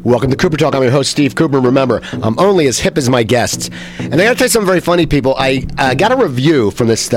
Welcome to Cooper Talk. I'm your host, Steve Cooper. Remember, I'm only as hip as my guests. And I got to tell you something very funny, people. I got a review from this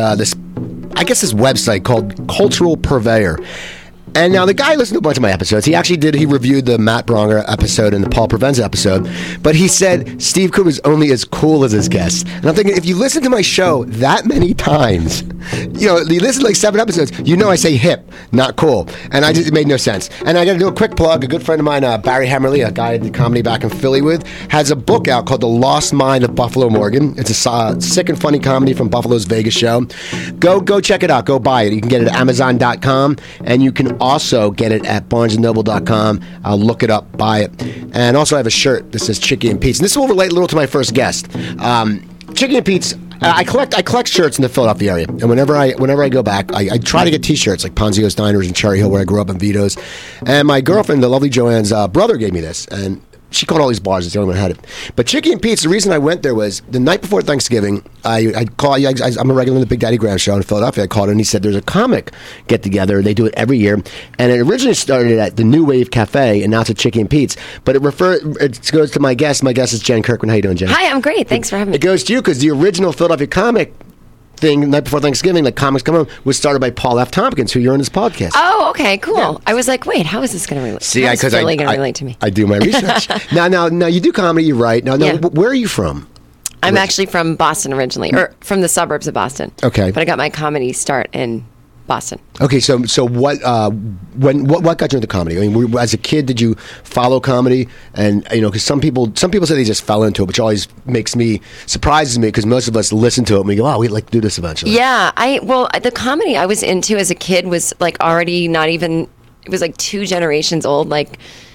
website called Cultural Purveyor. And now the guy listened to a bunch of my episodes. He reviewed the Matt Bronger episode and the Paul Provenza episode. But he said Steve Cooper's only as cool as his guests. And I'm thinking, if you listen to my show that many times, you listen to like 7 episodes, I say hip, not cool. And it made no sense. And I got to do a quick plug. A good friend of mine, Barry Hammerly, a guy I did comedy back in Philly with, has a book out called The Lost Mind of Buffalo Morgan. It's a sick and funny comedy from Buffalo's Vegas show. Go check it out. Go buy it. You can get it at Amazon.com, and you can also get it at BarnesandNoble.com. I'll look it up, buy it. And also I have a shirt that says Chicky and Pete's. And this will relate a little to my first guest. Chicky and Pete's, I collect shirts in the Philadelphia area. And whenever I go back, I try to get T-shirts like Ponzio's Diners in Cherry Hill, where I grew up, in Vito's. And my girlfriend, the lovely Joanne's brother, gave me this. And she called all these bars. It's the only one who had it. But Chicky and Pete's, the reason I went there was the night before Thanksgiving, I'm a regular in the Big Daddy Graham show in Philadelphia. I called and he said there's a comic get-together. They do it every year. And it originally started at the New Wave Cafe, and now it's at Chicky and Pete's. But it goes to my guest. My guest is Jen Kirkman. How you doing, Jen? Hi, I'm great. Thanks for having me. It goes to you because the original Philadelphia comic thing the night before Thanksgiving, like Comics Come Home, was started by Paul F. Tompkins, who you're on this podcast. Oh, okay, cool. Yeah. I was like, wait, how is this going to relate? See, because I relate to me. I do my research. now, you do comedy. You write. Now, Yeah. Where are you from? I'm actually from Boston originally, or from the suburbs of Boston. Okay, but I got my comedy start in Boston. Okay, so what got you into comedy? I mean, as a kid, did you follow comedy? And because some people say they just fell into it, which always surprises me because most of us listen to it and we go, "Oh, we'd like to do this eventually." Yeah, the comedy I was into as a kid was like already not even. It was like 2 generations old. Like,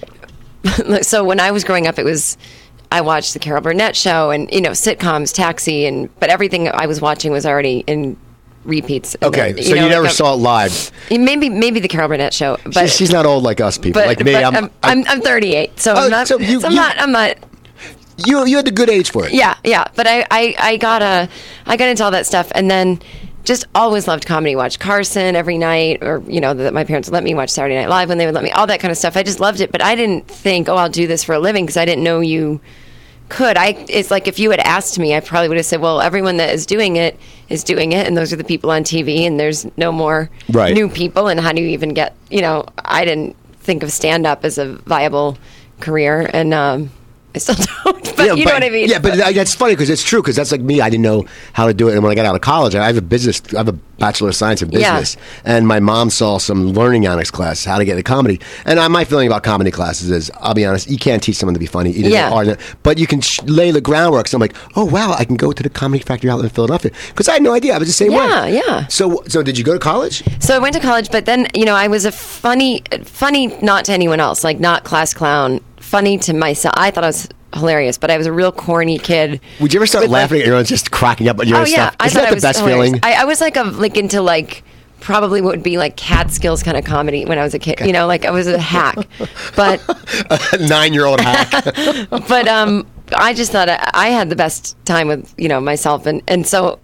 so when I was growing up, I watched the Carol Burnett show and sitcoms, Taxi, but everything I was watching was already in repeats. Okay, so you never saw it live. Maybe the Carol Burnett show, but she's not old like us people. Like me, but I'm 38, so I'm not. I'm not. You had the good age for it. Yeah. But I got into all that stuff, and then just always loved comedy. Watched Carson every night, or that my parents would let me watch Saturday Night Live when they would let me. All that kind of stuff. I just loved it, but I didn't think, I'll do this for a living because I didn't know you could. It's like if you had asked me, I probably would have said, well, everyone that is doing it, and those are the people on TV, and there's no more new people, and how do you even get, I didn't think of stand-up as a viable career, and I still don't, but you know what I mean? Yeah, but that's funny because it's true, because that's like me. I didn't know how to do it, and when I got out of college, I have a Bachelor of Science in Business, and my mom saw some learning annex class, how to get into comedy, and my feeling about comedy classes is, I'll be honest, you can't teach someone to be funny, but you can lay the groundwork, so I'm like, oh wow, I can go to the Comedy Factory outlet in Philadelphia, because I had no idea, I was the same way. Yeah. So did you go to college? So I went to college, but then, I was a funny not to anyone else, like not class clown, funny to myself. I thought I was hilarious, but I was a real corny kid. Would you ever start laughing at your own, just cracking up at your own stuff? Isn't that the best feeling? I was into probably what would be like Catskills kind of comedy when I was a kid. I was a hack, but a 9-year-old hack. But I just thought I had the best time with myself, and so.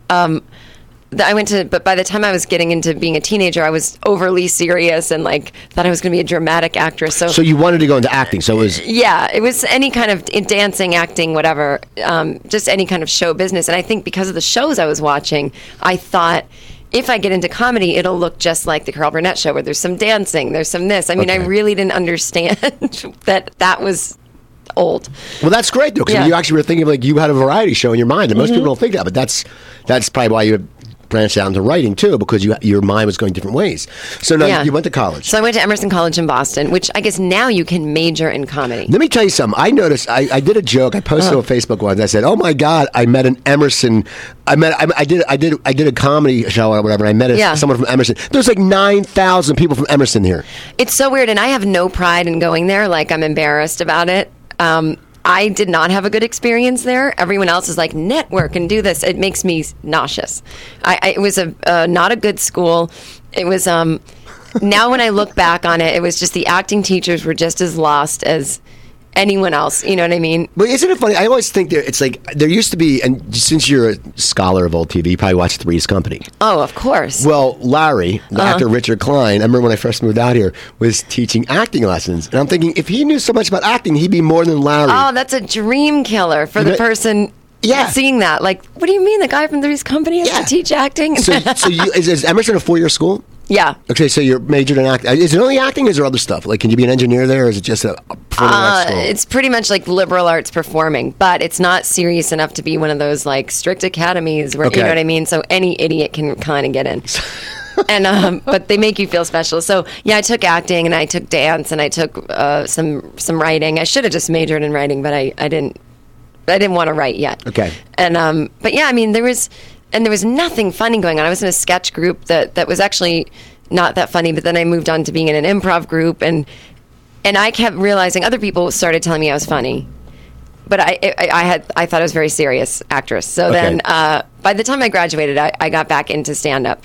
But by the time I was getting into being a teenager, I was overly serious and thought I was going to be a dramatic actress. So you wanted to go into acting. So it was it was any kind of dancing, acting, whatever, just any kind of show business. And I think because of the shows I was watching, I thought, if I get into comedy, it'll look just like the Carol Burnett show, where there's some dancing, there's some this. I mean, I really didn't understand that was old. Well, that's great though, because you actually were thinking you had a variety show in your mind, and most people don't think that, but that's probably why you branched out into writing too, because your mind was going different ways. So now you went to college. So I went to Emerson College in Boston, which I guess now you can major in comedy. Let me tell you something. I noticed. I did a joke. I posted on Facebook once. I said, "Oh my God, I met an Emerson. I did a comedy show or whatever. And I met someone from Emerson. There's 9,000 people from Emerson here. It's so weird, and I have no pride in going there. I'm embarrassed about it. I did not have a good experience there. Everyone else is like, network and do this. It makes me nauseous. It was not a good school. It was, now when I look back on it, it was just the acting teachers were just as lost as anyone else. You know what I mean? But isn't it funny? I always think it's like there used to be, and since you're a scholar of old TV, you probably watched Three's Company. Oh, of course. Well, Larry, the actor Richard Klein, I remember when I first moved out here, was teaching acting lessons. And I'm thinking, if he knew so much about acting, he'd be more than Larry. Oh, that's a dream killer for the person seeing that. Like, what do you mean? The guy from Three's Company has to teach acting? So is Emerson a 4-year school? Yeah. Okay, so you're majored in acting. Is it only acting, or is there other stuff? Like, can you be an engineer there, or is it just a performing arts school? It's pretty much like liberal arts performing, but it's not serious enough to be one of those, like, strict academies where, you know what I mean? So any idiot can kind of get in. And but they make you feel special. So, yeah, I took acting, and I took dance, and I took some writing. I should have just majored in writing, but I didn't want to write yet. Okay. And, but, yeah, I mean, there was nothing funny going on. I was in a sketch group that was actually not that funny, but then I moved on to being in an improv group, and I kept realizing other people started telling me I was funny, but I thought I was a very serious actress. So then by the time I graduated, I got back into stand-up.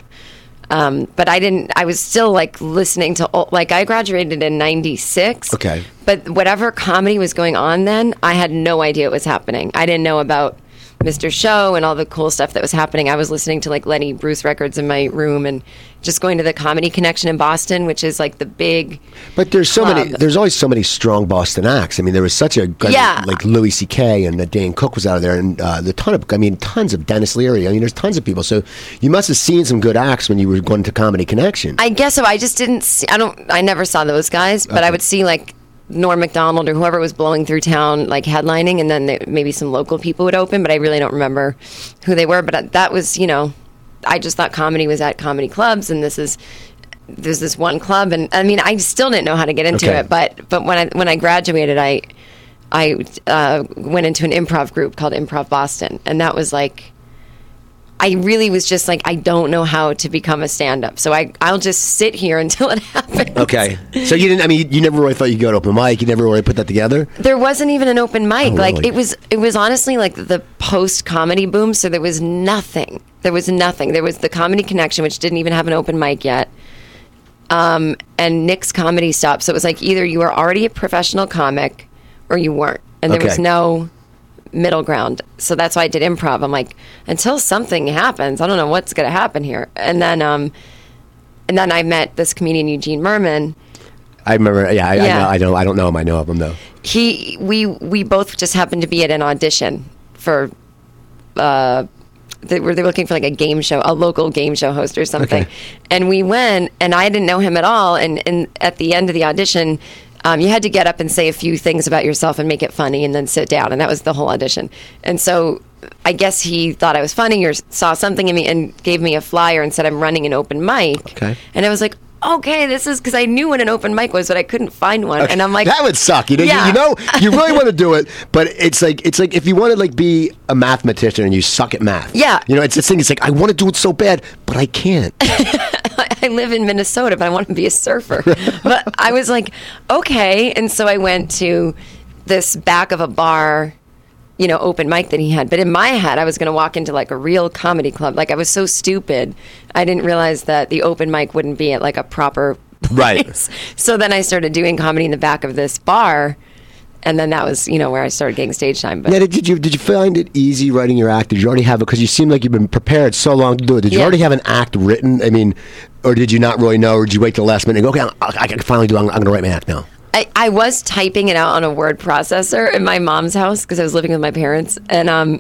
But I was still like listening to, like, I graduated in 96. Okay. But whatever comedy was going on then, I had no idea it was happening. I didn't know about Mr. Show and all the cool stuff that was happening. I was listening to like Lenny Bruce records in my room and just going to the Comedy Connection in Boston, which is like the big. But there's always so many strong Boston acts. I mean, there was such a like Louis C.K. and Dan Cook was out of there, and tons of Dennis Leary. I mean, there's tons of people. So you must have seen some good acts when you were going to Comedy Connection. I guess so. I just didn't see. I never saw those guys, but I would see like Norm Macdonald or whoever was blowing through town, like headlining, and then maybe some local people would open, but I really don't remember who they were. But that was, I just thought comedy was at comedy clubs, and there's this one club, and I mean, I still didn't know how to get into it. But when I graduated, I went into an improv group called Improv Boston, and that was like, I really was just like, I don't know how to become a stand-up, so I'll just sit here until it happens. Okay. So you never really thought you'd go to open mic? You never really put that together? There wasn't even an open mic. Oh, like, really? it was honestly like the post-comedy boom, so there was nothing. There was the Comedy Connection, which didn't even have an open mic yet, and Nick's Comedy Stop. So it was like either you were already a professional comic or you weren't, and there was no middle ground. So that's why I did improv. I'm like, until something happens, I don't know what's going to happen here. And then I met this comedian, Eugene Merman. I remember. Yeah, I don't know him. I know of him though. We both just happened to be at an audition for. They were looking for like a local game show host or something, and we went. And I didn't know him at all. And at the end of the audition, you had to get up and say a few things about yourself and make it funny, and then sit down. And that was the whole audition. And so I guess he thought I was funny or saw something in me and gave me a flyer and said, I'm running an open mic. Okay. And I was like, okay, this is because I knew what an open mic was, but I couldn't find one. Okay. And I'm like, that would suck. You really want to do it, but it's like if you want to like be a mathematician and you suck at math. Yeah. It's this thing. It's like I want to do it so bad, but I can't. I live in Minnesota, but I want to be a surfer. But I was like, okay. And so I went to this back of a bar, open mic that he had. But in my head, I was going to walk into like a real comedy club. Like, I was so stupid. I didn't realize that the open mic wouldn't be at like a proper place. Right. So then I started doing comedy in the back of this bar. And then that was, where I started getting stage time. But now, did you find it easy writing your act? Did you already have it? Because you seem like you've been prepared so long to do it. Did you already have an act written? I mean, or did you not really know? Or did you wait till the last minute and go, okay, I can finally do it. I'm going to write my act now. I was typing it out on a word processor in my mom's house because I was living with my parents. And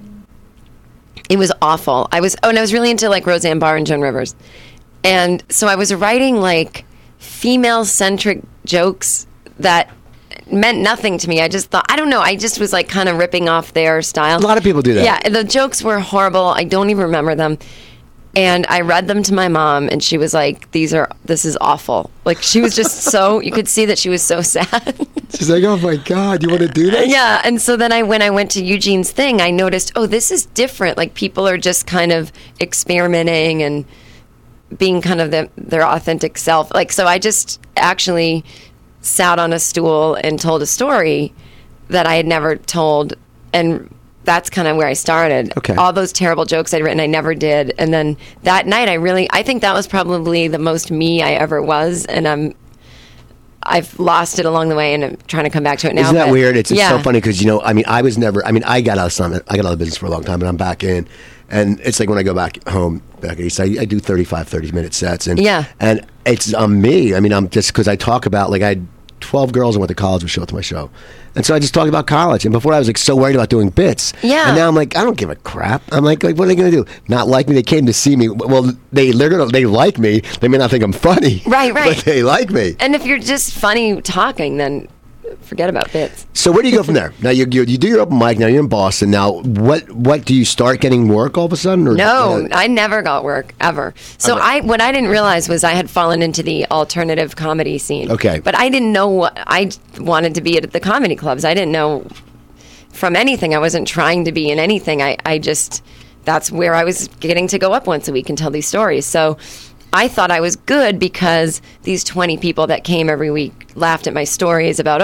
it was awful. I was really into like Roseanne Barr and Joan Rivers. And so I was writing like female-centric jokes that meant nothing to me. I just thought, I don't know, I just was like kind of ripping off their style. A lot of people do that. Yeah, the jokes were horrible. I don't even remember them. And I read them to my mom, and she was like, this is awful. Like, she was just so, you could see that she was so sad. She's like, oh my God, you want to do this? Yeah, and so then when I went to Eugene's thing, I noticed, this is different. Like, people are just kind of experimenting and being kind of their authentic self. Like, so I just actually sat on a stool and told a story that I had never told, and that's kind of where I started. Okay. All those terrible jokes I'd written, I never did. And then that night, I think that was probably the most me I ever was. And I've lost it along the way, and I'm trying to come back to it now. Isn't that weird? It's yeah. so funny because, you know, I mean, I got out of Summit. I got out of business for a long time, but I'm back in. And it's like when I go back home, back east, I do 30-minute sets. And, yeah. And it's me. I mean, I'm just, because I talk about, like, I had 12 girls I went to college would show up to my show. And so I just talked about college. And before I was, like, so worried about doing bits. Yeah. And now I'm like, I don't give a crap. I'm like what are they going to do? Not like me? They came to see me. Well, they like me. They may not think I'm funny. Right. But they like me. And if you're just funny talking, then forget about bits. So where do you go from there? Now you do your open mic. Now you're in Boston. Now what do you start getting work all of a sudden? Or, no, I never got work ever. So what I didn't realize was I had fallen into the alternative comedy scene. Okay, but I didn't know what I wanted to be at the comedy clubs. I didn't know from anything. I wasn't trying to be in anything. I just that's where I was getting to go up once a week and tell these stories. So I thought I was good because these 20 people that came every week laughed at my stories about,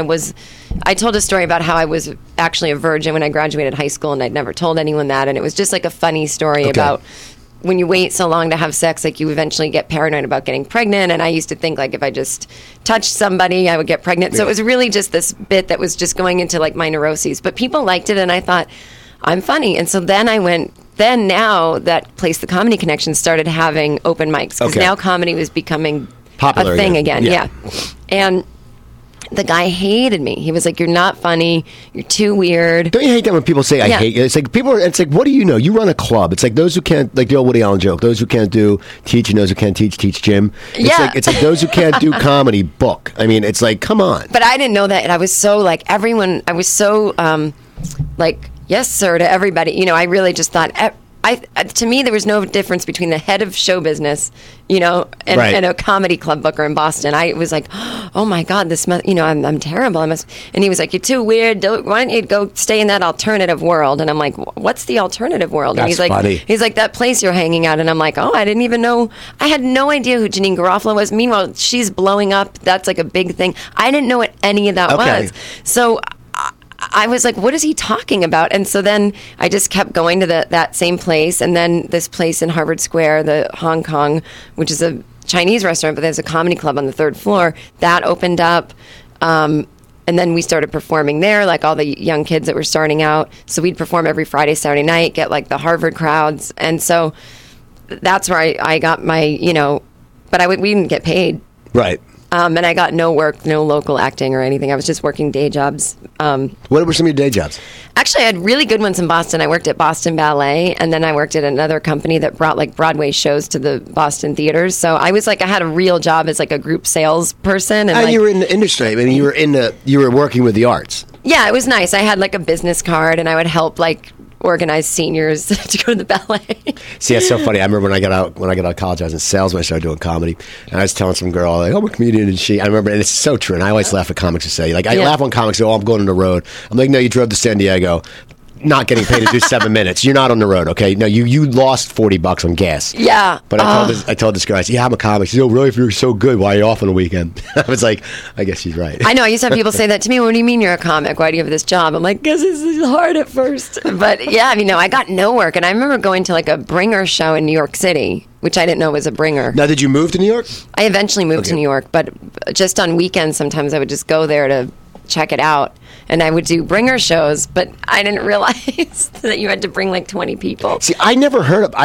I told a story about how I was actually a virgin when I graduated high school and I'd never told anyone that. And it was just like a funny story about when you wait so long to have sex, like you eventually get paranoid about getting pregnant. And I used to think like if I just touched somebody, I would get pregnant. So it was really just this bit that was just going into like my neuroses. But people liked it and I thought, I'm funny. And so then now that place, the Comedy Connection, started having open mics because now comedy was becoming popular a thing again. Yeah. And the guy hated me. He was like, "You're not funny. You're too weird." Don't you hate that when people say, "I hate you"? It's like it's like, what do you know? You run a club. It's like those who can't, like the old Woody Allen joke. Those who can't do teach and those who can't teach gym. It's like those who can't do comedy book. I mean, it's like, come on. But I didn't know that, and I was so like everyone. I was so like, yes, sir, to everybody. You know, I really just thought. To me, there was no difference between the head of show business, and a comedy club booker in Boston. I was like, oh my God, this must, I'm terrible. And he was like, you're too weird. Why don't you go stay in that alternative world? And I'm like, what's the alternative world? And That's funny. He's like, that place you're hanging out. And I'm like, I didn't even know. I had no idea who Janeane Garofalo was. Meanwhile, she's blowing up. That's like a big thing. I didn't know what any of that was. So I was like, what is he talking about? And so then I just kept going to that same place. And then this place in Harvard Square, the Hong Kong, which is a Chinese restaurant, but there's a comedy club on the third floor, that opened up. And then we started performing there, like all the young kids that were starting out. So we'd perform every Friday, Saturday night, get like the Harvard crowds. And so that's where I got my, but we didn't get paid. Right. And I got no work, no local acting or anything. I was just working day jobs. What were some of your day jobs? Actually, I had really good ones in Boston. I worked at Boston Ballet, and then I worked at another company that brought like Broadway shows to the Boston theaters. So I was like, I had a real job as like a group salesperson. And you were in the industry. I mean, you were working with the arts. Yeah, it was nice. I had like a business card, and I would help like organize seniors to go to the ballet. See, that's so funny. I remember when I got out of college, I was in sales when I started doing comedy, and I was telling some girl like, I'm a comedian, and I remember, and it's so true. And I always laugh at comics who say, like, I laugh when comics say, I'm going on the road. I'm like, no, you drove to San Diego, not getting paid to do 7 minutes. You're not on the road, okay? No, you lost $40 on gas. Yeah. But I told this girl, I said, I'm a comic. She said, really? If you're so good, why are you off on the weekend? I was like, I guess she's right. I know. I used to have people say that to me. What do you mean you're a comic? Why do you have this job? I'm like, because this is hard at first. But yeah, I mean, I got no work. And I remember going to like a bringer show in New York City, which I didn't know was a bringer. Now, did you move to New York? I eventually moved to New York, but just on weekends, sometimes I would just go there to check it out. And I would do bringer shows, but I didn't realize that you had to bring like 20 people. See, I never heard of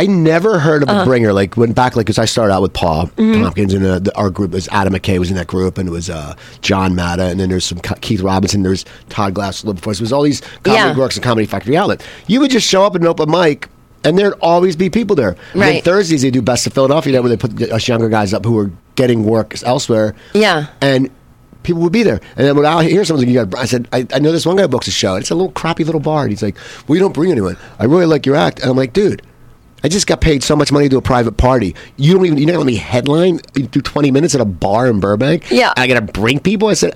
a bringer. Like went back, like because I started out with Paul Tompkins, and our group was Adam McKay was in that group, and it was John Matta, and then there's some Keith Robinson, there's Todd Glass a little before. So it was all these comedy works and Comedy Factory outlet. You would just show up at an open mic, and there'd always be people there. Right. And then Thursdays they do Best of Philadelphia, where they put us younger guys up who were getting work elsewhere. Yeah, and people would be there. And then when I hear something, I said, I know this one guy books a show. It's a little crappy little bar. And he's like, well, you don't bring anyone. I really like your act. And I'm like, dude, I just got paid so much money to do a private party. You're not going to let me headline, do 20 minutes at a bar in Burbank? Yeah. And I got to bring people? I said,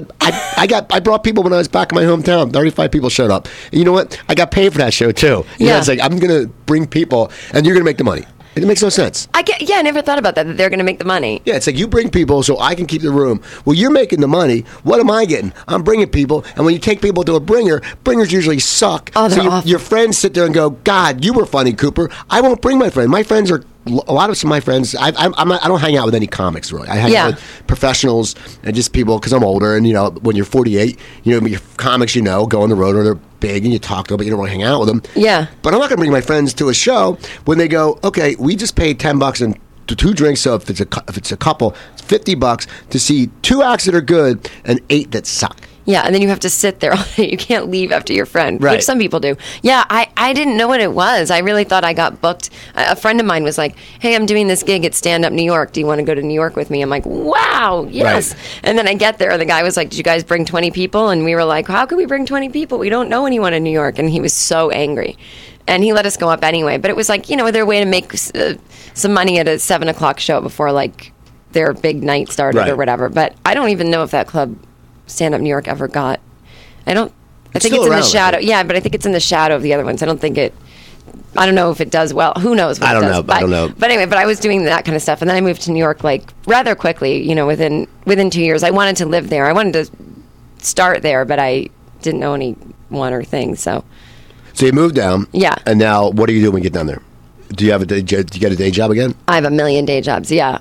I brought people when I was back in my hometown. 35 people showed up. And you know what? I got paid for that show too. You know, it's like, I'm going to bring people and you're going to make the money. It makes no sense. I never thought about that they're going to make the money. Yeah, it's like you bring people so I can keep the room. Well, you're making the money. What am I getting? I'm bringing people. And when you take people to a bringer, bringers usually suck. Oh, they're awful. Your friends sit there and go, God, you were funny, Cooper. I won't bring my friend. My friends are a lot of some of my friends, I don't hang out with any comics really. I hang out with professionals and just people because I'm older. And when you're 48, your comics go on the road or they're big and you talk to them, but you don't want to hang out with them. Yeah. But I'm not going to bring my friends to a show when they go, okay, we just paid $10 and 2 drinks. So if it's a couple, it's $50 to see 2 acts that are good and 8 that suck. Yeah, and then you have to sit there all day. You can't leave after your friend, right. Which some people do. Yeah, I didn't know what it was. I really thought I got booked. A friend of mine was like, hey, I'm doing this gig at Stand Up New York. Do you want to go to New York with me? I'm like, wow, yes. Right. And then I get there. The guy was like, did you guys bring 20 people? And we were like, how could we bring 20 people? We don't know anyone in New York. And he was so angry. And he let us go up anyway. But it was like, their way to make some money at a 7 o'clock show before, like, their big night started or whatever. But I don't even know if that club, Stand Up New York, ever got. I think it's in the shadow. Yeah, but I think it's in the shadow of the other ones. I don't know if it does well. Who knows what it does. I don't know. But anyway, I was doing that kind of stuff. And then I moved to New York, like, rather quickly, within 2 years. I wanted to live there. I wanted to start there, but I didn't know anyone or things, so you moved down. Yeah. And now what do you do when you get down there? Do you get a day job again? I have a million day jobs, yeah.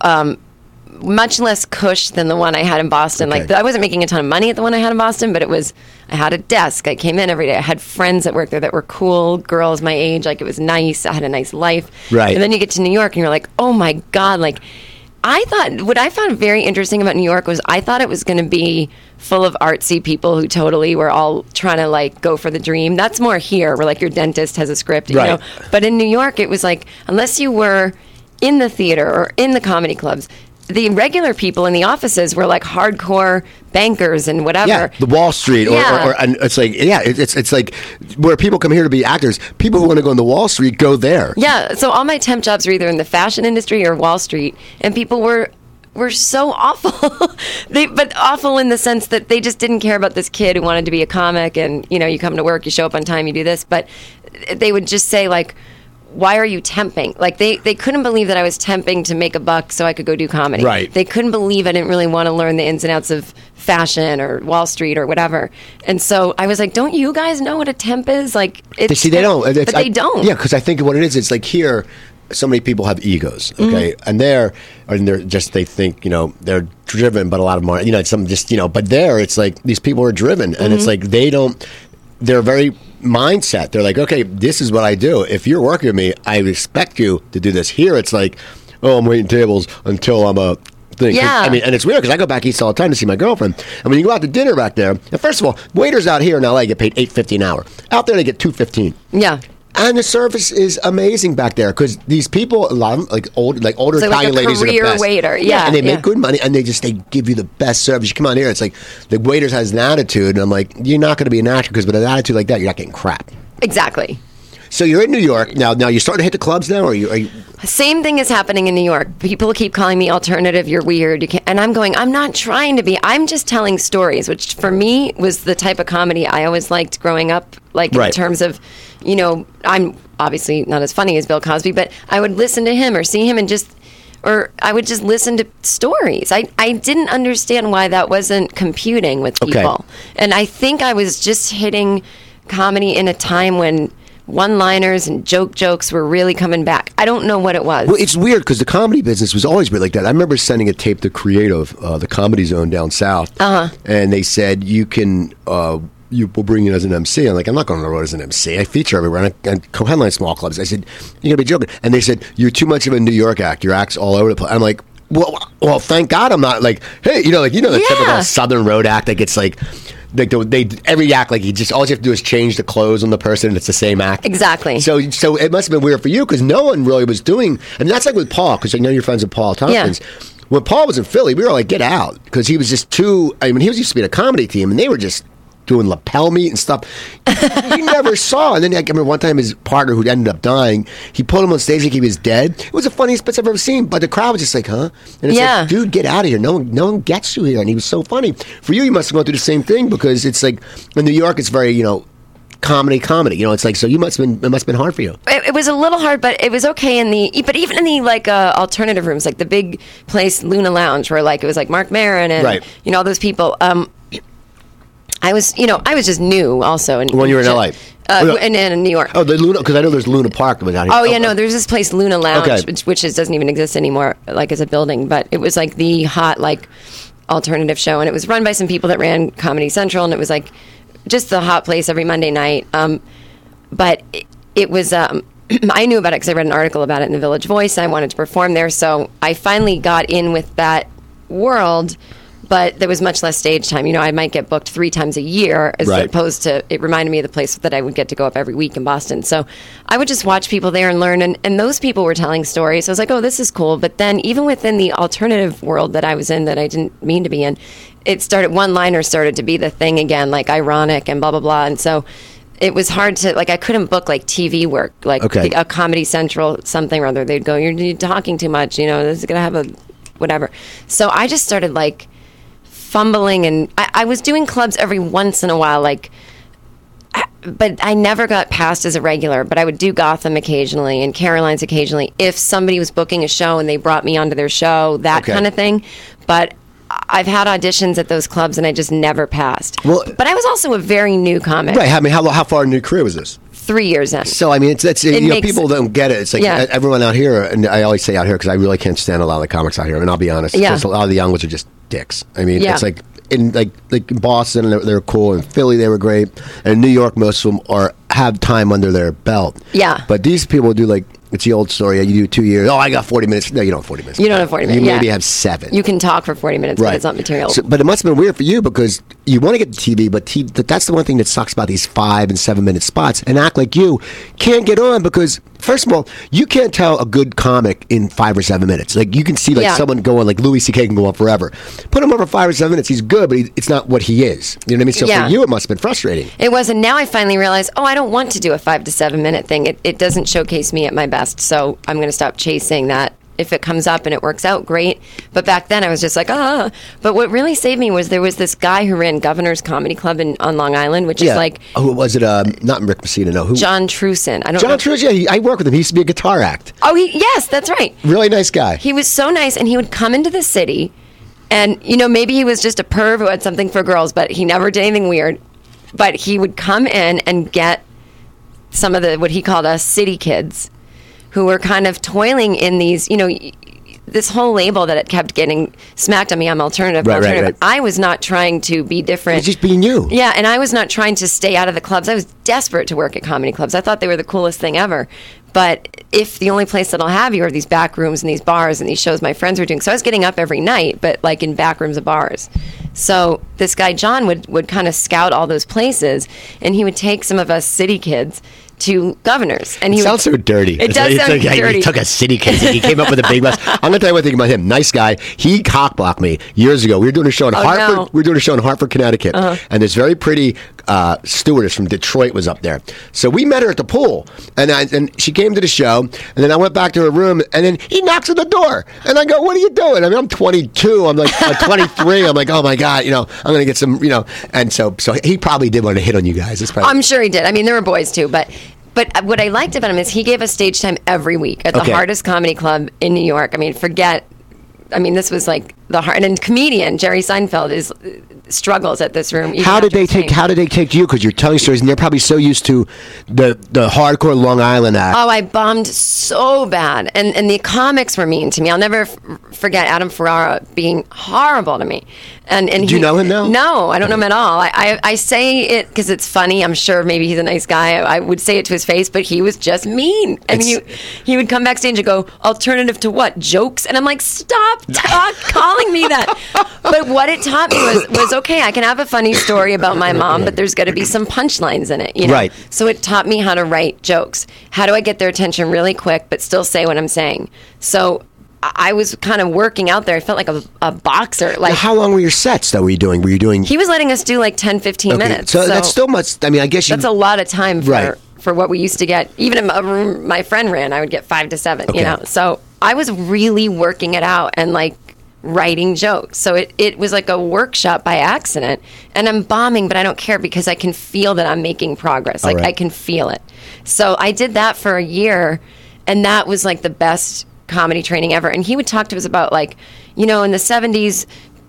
Much less cush than the one I had in Boston. Okay. Like, I wasn't making a ton of money at the one I had in Boston, but I had a desk. I came in every day. I had friends that worked there that were cool, girls my age. Like, it was nice. I had a nice life. Right. And then you get to New York and you're like, oh my God. Like, what I found very interesting about New York was I thought it was going to be full of artsy people who totally were all trying to, like, go for the dream. That's more here, where, like, your dentist has a script, right. But in New York, it was like, unless you were in the theater or in the comedy clubs, the regular people in the offices were like hardcore bankers and whatever. Yeah, the Wall Street, and it's like, it's like where people come here to be actors. People who want to go on the Wall Street go there. Yeah, so all my temp jobs were either in the fashion industry or Wall Street, and people were so awful. But awful in the sense that they just didn't care about this kid who wanted to be a comic, and you come to work, you show up on time, you do this, but they would just say, like, why are you temping? Like, they couldn't believe that I was temping to make a buck so I could go do comedy. Right. They couldn't believe I didn't really want to learn the ins and outs of fashion or Wall Street or whatever. And so I was like, don't you guys know what a temp is? Like, it's... See, they don't. But they don't. Yeah, because I think what it is, it's like here, so many people have egos, okay? Mm-hmm. And they're just, they think, they're driven, but a lot of them aren't. Some just, but there, it's like, these people are driven. And it's like, they're very mindset. They're like, okay, this is what I do. If you're working with me, I expect you to do this. Here, it's like, oh, I'm waiting tables until I'm a thing. Yeah. I mean, and it's weird because I go back east all the time to see my girlfriend. And when you go out to dinner back there, and first of all, waiters out here in LA get paid $8.50 an hour. Out there, they get $2.15. Yeah. And the service is amazing back there because these people, a lot of them, older so Italian ladies are the best. Waiter, yeah, and they make good money, and they give you the best service. You come out here, it's like the waiters has an attitude, and I'm like, you're not going to be an actor because with an attitude like that, you're not getting crap. Exactly. So you're in New York now. Now you're starting to hit the clubs now, or are you? Same thing is happening in New York. People keep calling me alternative. You're weird. You can't, and I'm going, I'm not trying to be. I'm just telling stories, which for me was the type of comedy I always liked growing up. Like, in terms of, I'm obviously not as funny as Bill Cosby, but I would listen to him or see him or I would just listen to stories. I didn't understand why that wasn't computing with people. Okay. And I think I was just hitting comedy in a time when one-liners and jokes were really coming back. I don't know what it was. Well, it's weird because the comedy business was always weird like that. I remember sending a tape to Creative, the Comedy Zone down south, and they said, you can... we'll bring you as an MC. I'm like, I'm not going on the road as an MC. I feature everywhere. And I co-headline small clubs. I said, you're going to be joking. And they said, you're too much of a New York act. Your act's all over the place. I'm like, well, thank God I'm not like, hey, the typical Southern Road act that gets like every act, like, all you have to do is change the clothes on the person and it's the same act. Exactly. So it must have been weird for you because no one really was doing, and that's like with Paul, because I know you're friends with Paul Tompkins. Yeah. When Paul was in Philly, we were like, get out, because he was just too, he was used to be in a comedy team and they were just doing lapel meat and stuff. You never saw. And then I remember one time his partner, who ended up dying, he pulled him on stage like he was dead. It was the funniest bits I've ever seen. But the crowd was just like, huh? And it's like, dude, get out of here. No one gets you here. And he was so funny. For you must have gone through the same thing because it's like in New York, it's very, comedy. It's like, so it must have been hard for you. It was a little hard, but it was okay but even in the like alternative rooms, like the big place Luna Lounge, where like it was like Mark Maron and all those people. I was just new also. When you were in LA? And in New York. Oh, the Luna, because I know there's Luna Park that was out here. Oh, yeah, no, there's this place, Luna Lounge, Okay. which doesn't even exist anymore, like as a building, but it was like the hot, like, alternative show, and it was run by some people that ran Comedy Central, and it was like just the hot place every Monday night. But it was, I knew about it because I read an article about it in the Village Voice, and I wanted to perform there, so I finally got in with that world. But there was much less stage time. I might get booked 3 times a year as opposed to, it reminded me of the place that I would get to go up every week in Boston. So I would just watch people there and learn. And those people were telling stories. So I was like, oh, this is cool. But then even within the alternative world that I was in that I didn't mean to be in, one-liners started to be the thing again, like ironic and blah, blah, blah. And so it was hard to, like, I couldn't book, like, TV work, like a Comedy Central something or other. They'd go, you're talking too much, this is going to have a whatever. So I just started, like, fumbling, and I was doing clubs every once in a while, but I never got passed as a regular. But I would do Gotham occasionally and Caroline's occasionally if somebody was booking a show and they brought me onto their show, that kind of thing. But I've had auditions at those clubs and I just never passed. Well, but I was also a very new comic. Right. I mean, how far into your career was this? 3 years in. So, I mean, people don't get it. It's like everyone out here, and I always say out here because I really can't stand a lot of the comics out here. I mean, I'll be honest. A lot of the young ones are just dicks. I mean, it's like in Boston, they're cool. In Philly, they were great. And in New York, most of them have time under their belt. Yeah. But these people do it's the old story. You do 2 years. Oh, I got 40 minutes. No, you don't have 40 minutes. You don't have 40 minutes. You maybe have 7. You can talk for 40 minutes, but it's not material. So, but it must have been weird for you because you want to get to TV, but that's the one thing that sucks about these 5 and 7 minute spots. And act like you can't get on because, first of all, you can't tell a good comic in 5 or 7 minutes. Like, you can see someone go on, like Louis C.K. can go on forever. Put him over 5 or 7 minutes. He's good, but it's not what he is. You know what I mean? So for you, it must have been frustrating. It was, and now I finally realize, I don't want to do a 5 to 7 minute thing. It doesn't showcase me at my best. So I'm going to stop chasing that. If it comes up and it works out, great. But back then I was just like, But what really saved me was there was this guy who ran Governor's Comedy Club on Long Island, which is like... Who was it? Not Rick Messina, no. Who? John Truson. John Truson, I work with him. He used to be a guitar act. Oh, yes, that's right. Really nice guy. He was so nice, and he would come into the city, and, maybe he was just a perv who had something for girls, but he never did anything weird. But he would come in and get some of what he called us city kids, who were kind of toiling in these, this whole label that it kept getting smacked on me. I'm alternative. Right. I was not trying to be different. It's just being you. Yeah, and I was not trying to stay out of the clubs. I was desperate to work at comedy clubs. I thought they were the coolest thing ever. But if the only place that'll have you are these back rooms and these bars and these shows my friends were doing. So I was getting up every night, but like in back rooms of bars. So this guy, John, would kind of scout all those places, and he would take some of us city kids to Governor's. And he sounds so dirty. It does sound dirty. He took a city kid and he came up with a big mess. I'm going to tell you one thing about him. Nice guy. He cockblocked me years ago. We were doing a show in Hartford. No. We were doing a show in Hartford, Connecticut. And this very pretty stewardess from Detroit was up there. So we met her at the pool. And she came to the show. And then I went back to her room. And then he knocks on the door. And I go, what are you doing? I mean, I'm 22. I'm like 23. I'm like, oh my God, I'm going to get some, And so he probably did want to hit on you guys. I'm sure he did. I mean, there were boys too, But what I liked about him is he gave us stage time every week at the hardest comedy club in New York. I mean, this was like the hard, and comedian Jerry Seinfeld struggles at this room. How did they take you? Because you're telling stories, and they're probably so used to the hardcore Long Island act. Oh, I bombed so bad, and the comics were mean to me. I'll never forget Adam Ferrara being horrible to me. And do you know him now? No, I don't know him at all. I say it because it's funny. I'm sure maybe he's a nice guy. I would say it to his face, but he was just mean. And he would come backstage and go, alternative to what? Jokes? And I'm like, stop calling me that. But what it taught me was okay, I can have a funny story about my mom, but there's got to be some punchlines in it. Right. So it taught me how to write jokes. How do I get their attention really quick, but still say what I'm saying? So I was kind of working out there. I felt like a boxer. Like, now, how long were your sets, though, were you doing? He was letting us do like 10, 15 minutes. So that's still much. I mean, I guess that's a lot of time for what we used to get. Even a room my friend ran, I would get 5 to 7, So I was really working it out and like writing jokes. So it was like a workshop by accident. And I'm bombing, but I don't care because I can feel that I'm making progress. Like, I can feel it. So I did that for a year, and that was like the best comedy training ever. And he would talk to us about, like, in the 70s,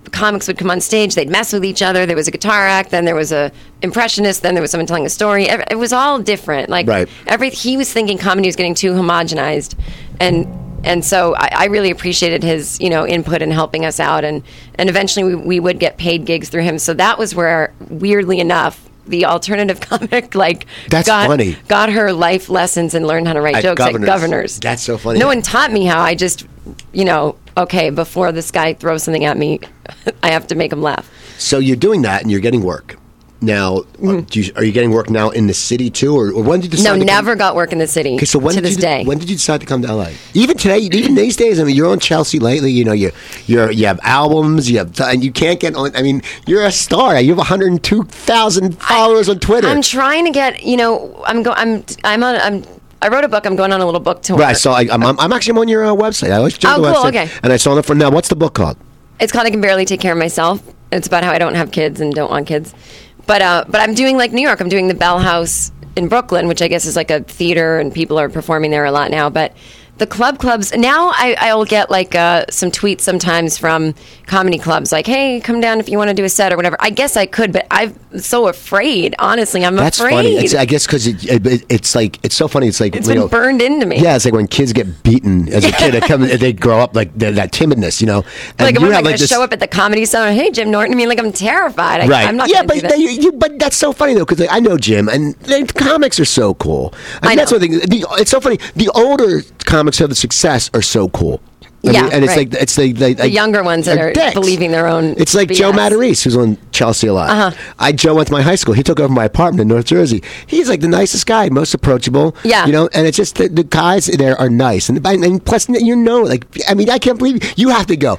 comics would come on stage, they'd mess with each other. There was a guitar act, then there was a impressionist, then there was someone telling a story. It was all different. Like Right. he was thinking comedy was getting too homogenized, and so I really appreciated his input in helping us out, and eventually we would get paid gigs through him. So that was where, weirdly enough, the alternative comic That's funny. got her life lessons and learned how to write At jokes Governors. at Governors. That's so funny. No one taught me how. I just, okay, before this guy throws something at me, I have to make him laugh. So you're doing that, and you're getting work. Now, are you getting work now in the city too, or when did you decide? No, never got work in the city. Okay, so when to did this you, day. When did you decide to come to LA? Even today, even these days. I mean, you're on Chelsea lately. You have albums. You have, and you can't get on. I mean, you're a star. You have 102,000 followers on Twitter. I'm trying to get. I wrote a book. I'm going on a little book tour. Right. I saw. I'm actually on your website. I always check the cool, website. okay. And I saw it for now. What's the book called? It's called I Can Barely Take Care of Myself. It's about how I don't have kids and don't want kids. But I'm doing like New York. I'm doing the Bell House in Brooklyn, which I guess is like a theater, and people are performing there a lot now. But the clubs now, I'll get like some tweets sometimes from comedy clubs, like, "Hey, come down if you want to do a set or whatever." I guess I could, but I'm so afraid. Honestly, I'm That's afraid. funny. I guess because it's like it's so funny. It's like It's been burned into me. Yeah, it's like when kids get beaten as a kid, they grow up like that timidness, And Like, am you I have going to show up at the Comedy Center? Hey, Jim Norton. I mean, like, I'm terrified. Right. I'm not yeah, going to but do that. but that's so funny though, because I know Jim, and the comics are so cool. I That's know. one thing. It's so funny. The older comics who have the success are so cool. I Yeah, mean, and it's right. like it's the younger ones that are dicks. believing their own It's like BS. Joe Matarese, who's on Chelsea a lot. Joe went to my high school. He took over my apartment in North Jersey. He's like the nicest guy, most approachable. Yeah. And it's just the guys there are nice, and plus I can't believe you have to go.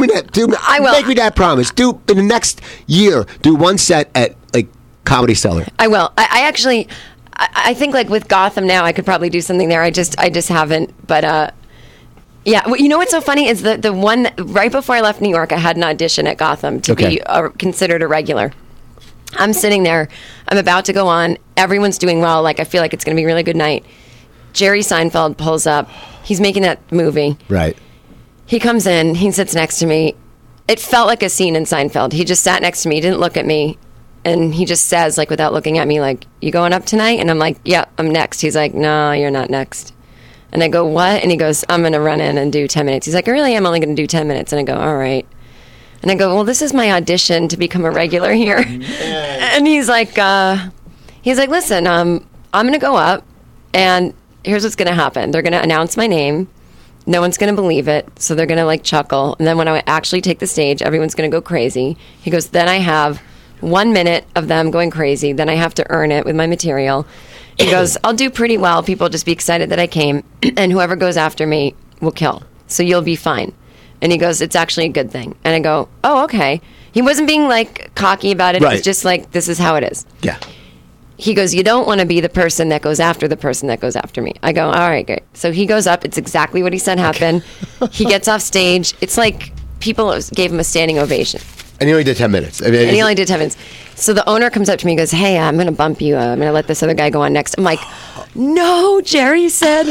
I will. Make me that promise. Do in the next year. Do one set at like Comedy Cellar. I will. I actually, I think like with Gotham now, I could probably do something there. I just haven't. But yeah, well, you know what's so funny is the one right before I left New York, I had an audition at Gotham to be considered a regular. I'm sitting there. I'm about to go on. Everyone's doing well. Like I feel like it's going to be a really good night. Jerry Seinfeld pulls up. He's making that movie. Right. He comes in. He sits next to me. It felt like a scene in Seinfeld. He just sat next to me. He didn't look at me. And he just says, like, without looking at me, like, "You going up tonight?" And I'm like, "Yeah, I'm next." He's like, "No, you're not next." And I go, "What?" And he goes, "I'm going to run in and do 10 minutes. He's like, "Really? I'm only going to do 10 minutes. And I go, "All right." And I go, "Well, this is my audition to become a regular here." And he's like, "Listen, I'm going to go up, and here's what's going to happen. They're going to announce my name. No one's going to believe it, so they're going to, like, chuckle. And then when I actually take the stage, everyone's going to go crazy." He goes, "Then I have 1 minute of them going crazy. Then I have to earn it with my material." He goes, "I'll do pretty well. People will just be excited that I came, and whoever goes after me will kill. So you'll be fine." And he goes, "It's actually a good thing." And I go, "Oh, okay." He wasn't being, like, cocky about it. Right. It was just like, this is how it is. Yeah. He goes, "You don't want to be the person that goes after the person that goes after me." I go, "All right, great." So he goes up. It's exactly what he said happened. He gets off stage. It's like people gave him a standing ovation. And he only did 10 minutes. And he only did 10 minutes. So the owner comes up to me and goes, "Hey, I'm going to bump you. I'm going to let this other guy go on next." I'm like, "No, Jerry said."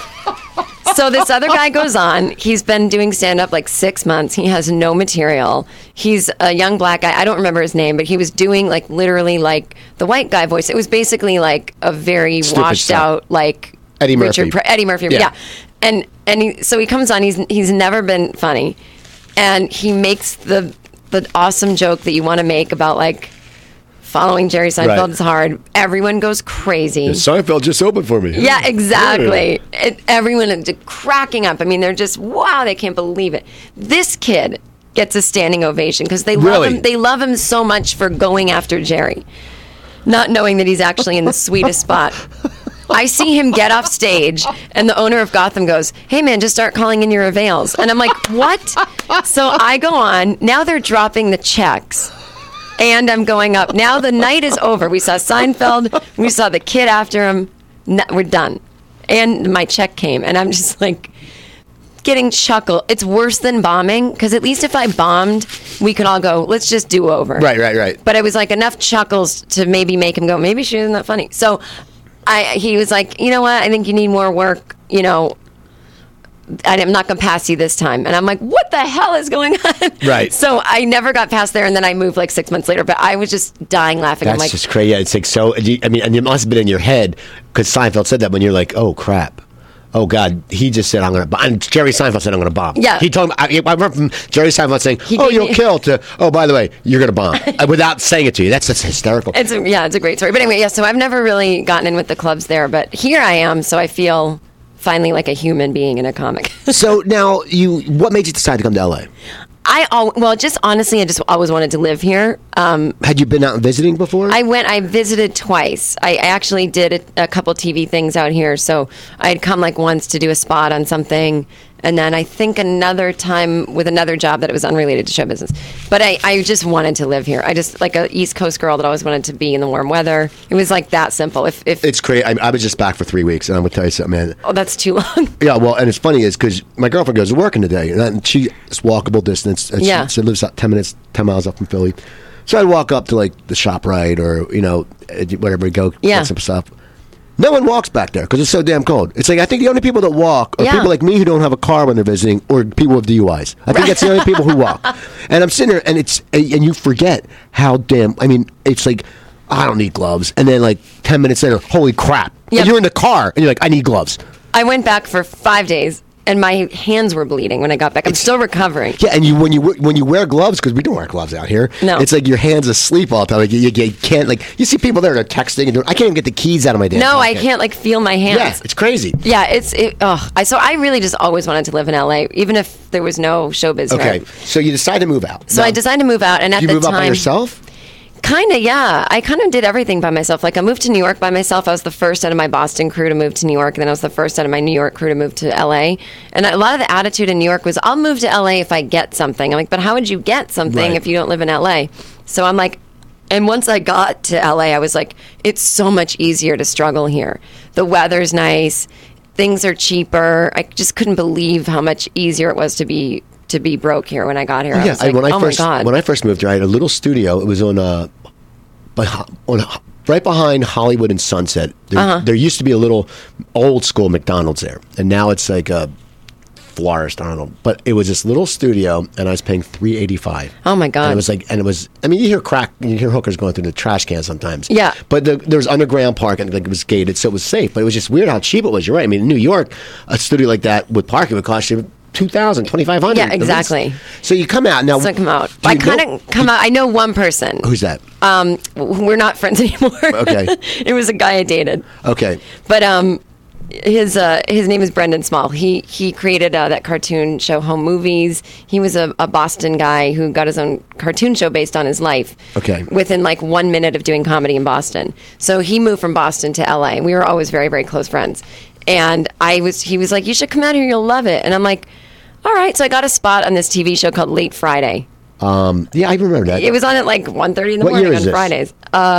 So this other guy goes on. He's been doing stand-up like 6 months. He has no material. He's a young black guy. I don't remember his name, but he was doing like literally like the white guy voice. It was basically like a very Stupid washed stuff. out like Eddie Murphy. Eddie Murphy. Yeah. Yeah. So he comes on. He's never been funny, and he makes the awesome joke that you want to make about like following Jerry Seinfeld Right. is hard. Everyone goes crazy. Seinfeld just opened for me. Yeah, exactly. Everyone is cracking up. I mean, they're just, wow, they can't believe it. This kid gets a standing ovation because they love Really? him. They love him so much for going after Jerry, not knowing that he's actually in the sweetest spot. I see him get off stage, and the owner of Gotham goes, "Hey, man, just start calling in your avails." And I'm like, "What?" So I go on. Now they're dropping the checks. And I'm going up. Now the night is over. We saw Seinfeld. We saw the kid after him. We're done. And my check came. And I'm just like getting chuckle. It's worse than bombing. Because at least if I bombed, we could all go, let's just do over. Right. But it was like enough chuckles to maybe make him go, maybe she isn't that funny. So he was like, "You know what? I think you need more work, I'm not going to pass you this time. And I'm like, what the hell is going on? Right. So I never got past there, and then I moved like 6 months later. But I was just dying laughing. That's I'm like, just crazy. Yeah, it's like so. I mean, and it must have been in your head because Seinfeld said that when you're like, oh crap. Oh God! He just said I'm going to bomb. And Jerry Seinfeld said I'm going to bomb. Yeah. He told me. I remember from Jerry Seinfeld saying, "Oh, you'll kill." To oh, by the way, you're going to bomb without saying it to you. That's hysterical. it's a great story. But anyway, yeah. So I've never really gotten in with the clubs there, but here I am. So I feel finally like a human being in a comic. So now what made you decide to come to LA? Just honestly, I just always wanted to live here. Had you been out visiting before? I visited twice. I actually did a couple TV things out here. So I'd come like once to do a spot on something. And then I think another time with another job that it was unrelated to show business. But I just wanted to live here. I just, like a East Coast girl that always wanted to be in the warm weather. It was like that simple. If It's crazy. I was just back for 3 weeks, and I'm going to tell you something, man. Oh, that's too long. Yeah, well, and it's funny is because my girlfriend goes to working today, and she's walkable distance. And Yeah. she lives 10 miles up from Philly. So I'd walk up to like the ShopRite or, whatever, go Yeah. get some stuff. No one walks back there because it's so damn cold. It's like I think the only people that walk are Yeah. people like me who don't have a car when they're visiting, or people with DUIs. I think that's the only people who walk. And I'm sitting there, and and you forget how damn. I mean, it's like I don't need gloves, and then like 10 minutes later, holy crap! Yep. And you're in the car, and you're like, I need gloves. I went back for 5 days, and my hands were bleeding when I got back. I'm still recovering. Yeah, and when you wear gloves, because we don't wear gloves out here. No. It's like your hands asleep all the time. Like you can't you see people there that are texting and I can't even get the keys out of my damn No, pocket. I can't like feel my hands. Yeah, it's crazy. Yeah, so I really just always wanted to live in LA, even if there was no showbiz Okay, here. so you decide to move out. So Now, I decided to move out, and at did the you move time, out by yourself? Kind of, yeah. I kind of did everything by myself. Like I moved to New York by myself. I was the first out of my Boston crew to move to New York, and then I was the first out of my New York crew to move to LA. And a lot of the attitude in New York was, I'll move to LA if I get something. I'm like, but how would you get something Right. if you don't live in LA? So I'm like, and once I got to LA, I was like, it's so much easier to struggle here. The weather's nice. Things are cheaper. I just couldn't believe how much easier it was to be broke here when I got here. I was like, my God. When I first moved here, I had a little studio. It was right behind Hollywood and Sunset. There used to be a little old school McDonald's there, and now it's like a florist. I don't know, but it was this little studio, and I was paying $385. Oh my God. And it was. I mean, you hear hookers going through the trash can sometimes. Yeah. But there was underground parking, like it was gated, so it was safe. But it was just weird how cheap it was. You're right. I mean, in New York, a studio like that with parking would cost you $2,000, $2,500. Yeah, exactly. So you come out now. So I come out. do I you kind know- of come out. I know one person. Who's that? We're not friends anymore. Okay. It was a guy I dated. Okay. But his name is Brendan Small. He created that cartoon show Home Movies. He was a Boston guy who got his own cartoon show based on his life. Okay. Within like 1 minute of doing comedy in Boston. So he moved from Boston to LA, and we were always very, very close friends. And he was like, you should come out here, you'll love it. And I'm like, all right. So I got a spot on this TV show called Late Friday. Yeah, I remember that. It was on at like 1:30 in the What morning year on is this? Fridays.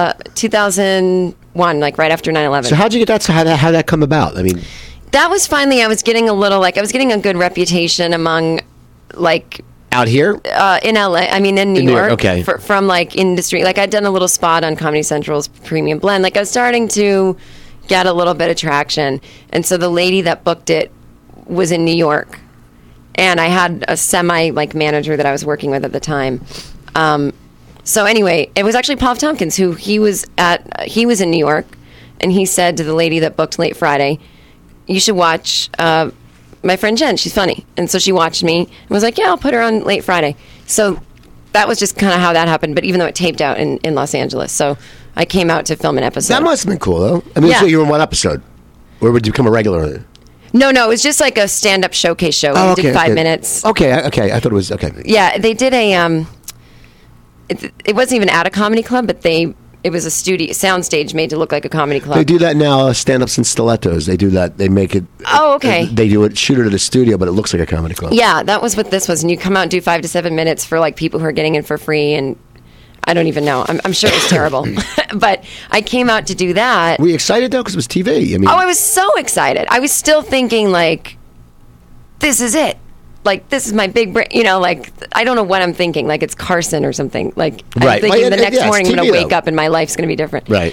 2001, like right after 9/11. So how'd you get that? How'd that come about? I mean, That was finally, I was getting a good reputation among like out here? in LA, I mean in New In New York, York, okay. from like industry. Like I'd done a little spot on Comedy Central's Premium Blend. Like I was starting to get a little bit of traction. And so the lady that booked it was in New York. And I had a semi like manager that I was working with at the time. So anyway, it was actually Paul F. Tompkins who he was in New York, and he said to the lady that booked Late Friday, you should watch my friend Jen. She's funny. And so she watched me and was like, yeah, I'll put her on Late Friday. So that was just kind of how that happened. But even though it taped out in Los Angeles, so I came out to film an episode. That must have been cool, though. I mean, Yeah. so you were in one episode. Or would you become a regular? No, it was just like a stand-up showcase show. We did 5 minutes. Okay. I thought it was, okay. Yeah, they did a. It wasn't even at a comedy club, but it was a studio soundstage made to look like a comedy club. They do that now, stand-ups and stilettos. They do that. They make it. Oh, okay. They do it, shoot it at a studio, but it looks like a comedy club. Yeah, that was what this was. And you come out and do 5 to 7 minutes for like people who are getting in for free, and I don't even know. I'm sure it was terrible, but I came out to do that. Were you excited, though? Because it was TV. I mean, Oh, I was so excited. I was still thinking like, this is it. Like, this is my big break. You know, like, I don't know what I'm thinking. Like, it's Carson or something. Like, Right. I'm thinking Well, the next yeah, it's morning I'm going TV, to wake though. up and my life's going to be different. Right.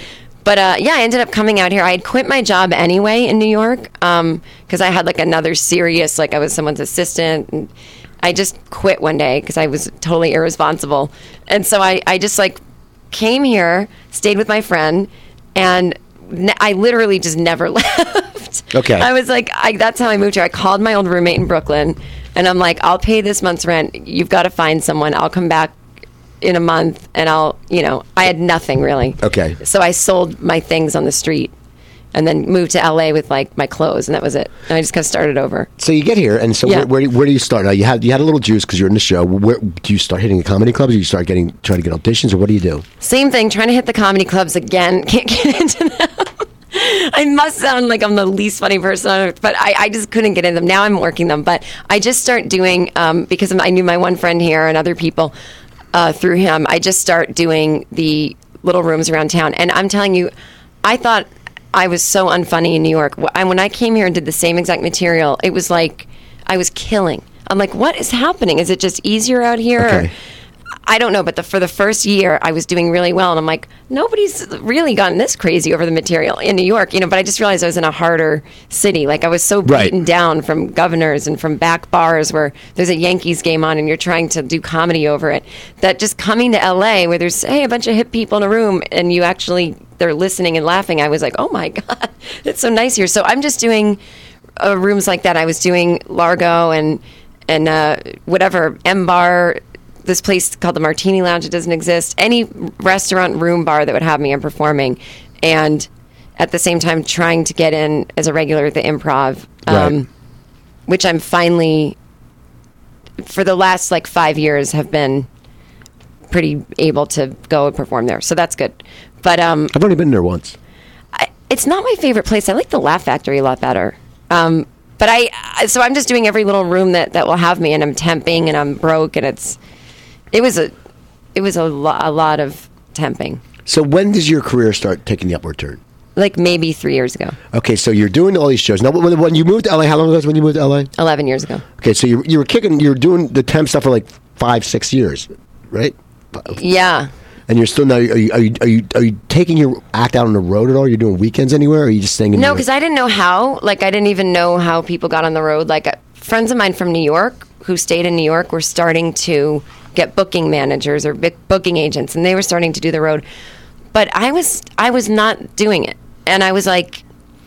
But yeah, I ended up coming out here. I had quit my job anyway in New York because I had like another serious, like I was someone's assistant. And I just quit one day because I was totally irresponsible. And so I just like came here, stayed with my friend, and I literally just never left. Okay. I was like, that's how I moved here. I called my old roommate in Brooklyn, and I'm like, I'll pay this month's rent. You've got to find someone. I'll come back in a month, and I had nothing really. Okay. So I sold my things on the street and then moved to LA with like my clothes, and that was it. And I just kind of started over. So you get here, and so Yeah. where do you start? Now you had a little juice because you're in the show. Where do you start hitting the comedy clubs? Or you start trying to get auditions, or what do you do? Same thing, trying to hit the comedy clubs again. Can't get into them. I must sound like I'm the least funny person on earth, but I just couldn't get in them. Now I'm working them. But I just start doing, because I knew my one friend here and other people through him, I just start doing the little rooms around town. And I'm telling you, I thought I was so unfunny in New York. When I came here and did the same exact material, it was like I was killing. I'm like, what is happening? Is it just easier out here? Okay. Or, I don't know, but for the first year, I was doing really well, and I'm like, nobody's really gotten this crazy over the material in New York, But I just realized I was in a harder city. Like I was so beaten down from governors and from back bars where there's a Yankees game on and you're trying to do comedy over it. That just coming to LA where there's a bunch of hip people in a room and they're listening and laughing. I was like, oh my god, it's so nice here. So I'm just doing rooms like that. I was doing Largo and whatever M Bar. This place called the Martini Lounge, it doesn't exist. Any restaurant, room, bar that would have me, I'm performing. And at the same time, trying to get in as a regular at the Improv, Right. which I'm finally, for the last 5 years, have been pretty able to go and perform there. So that's good. But I've only been there once. it's not my favorite place. I like the Laugh Factory a lot better. But so I'm just doing every little room that will have me, and I'm temping, and I'm broke, and it was a lot of temping. So when does your career start taking the upward turn? Like maybe 3 years ago. Okay, so you're doing all these shows. Now, when you moved to LA, how long ago was it when you moved to LA? 11 years ago. Okay, so you were doing the temp stuff for 5-6 years, right? Yeah. And you're still now. Are you taking your act out on the road at all? Are you doing weekends anywhere? Or are you just staying in? No, because I didn't know how. I didn't even know how people got on the road. Friends of mine from New York who stayed in New York were starting to get booking managers or booking agents, and they were starting to do the road. But I was not doing it, and I was like,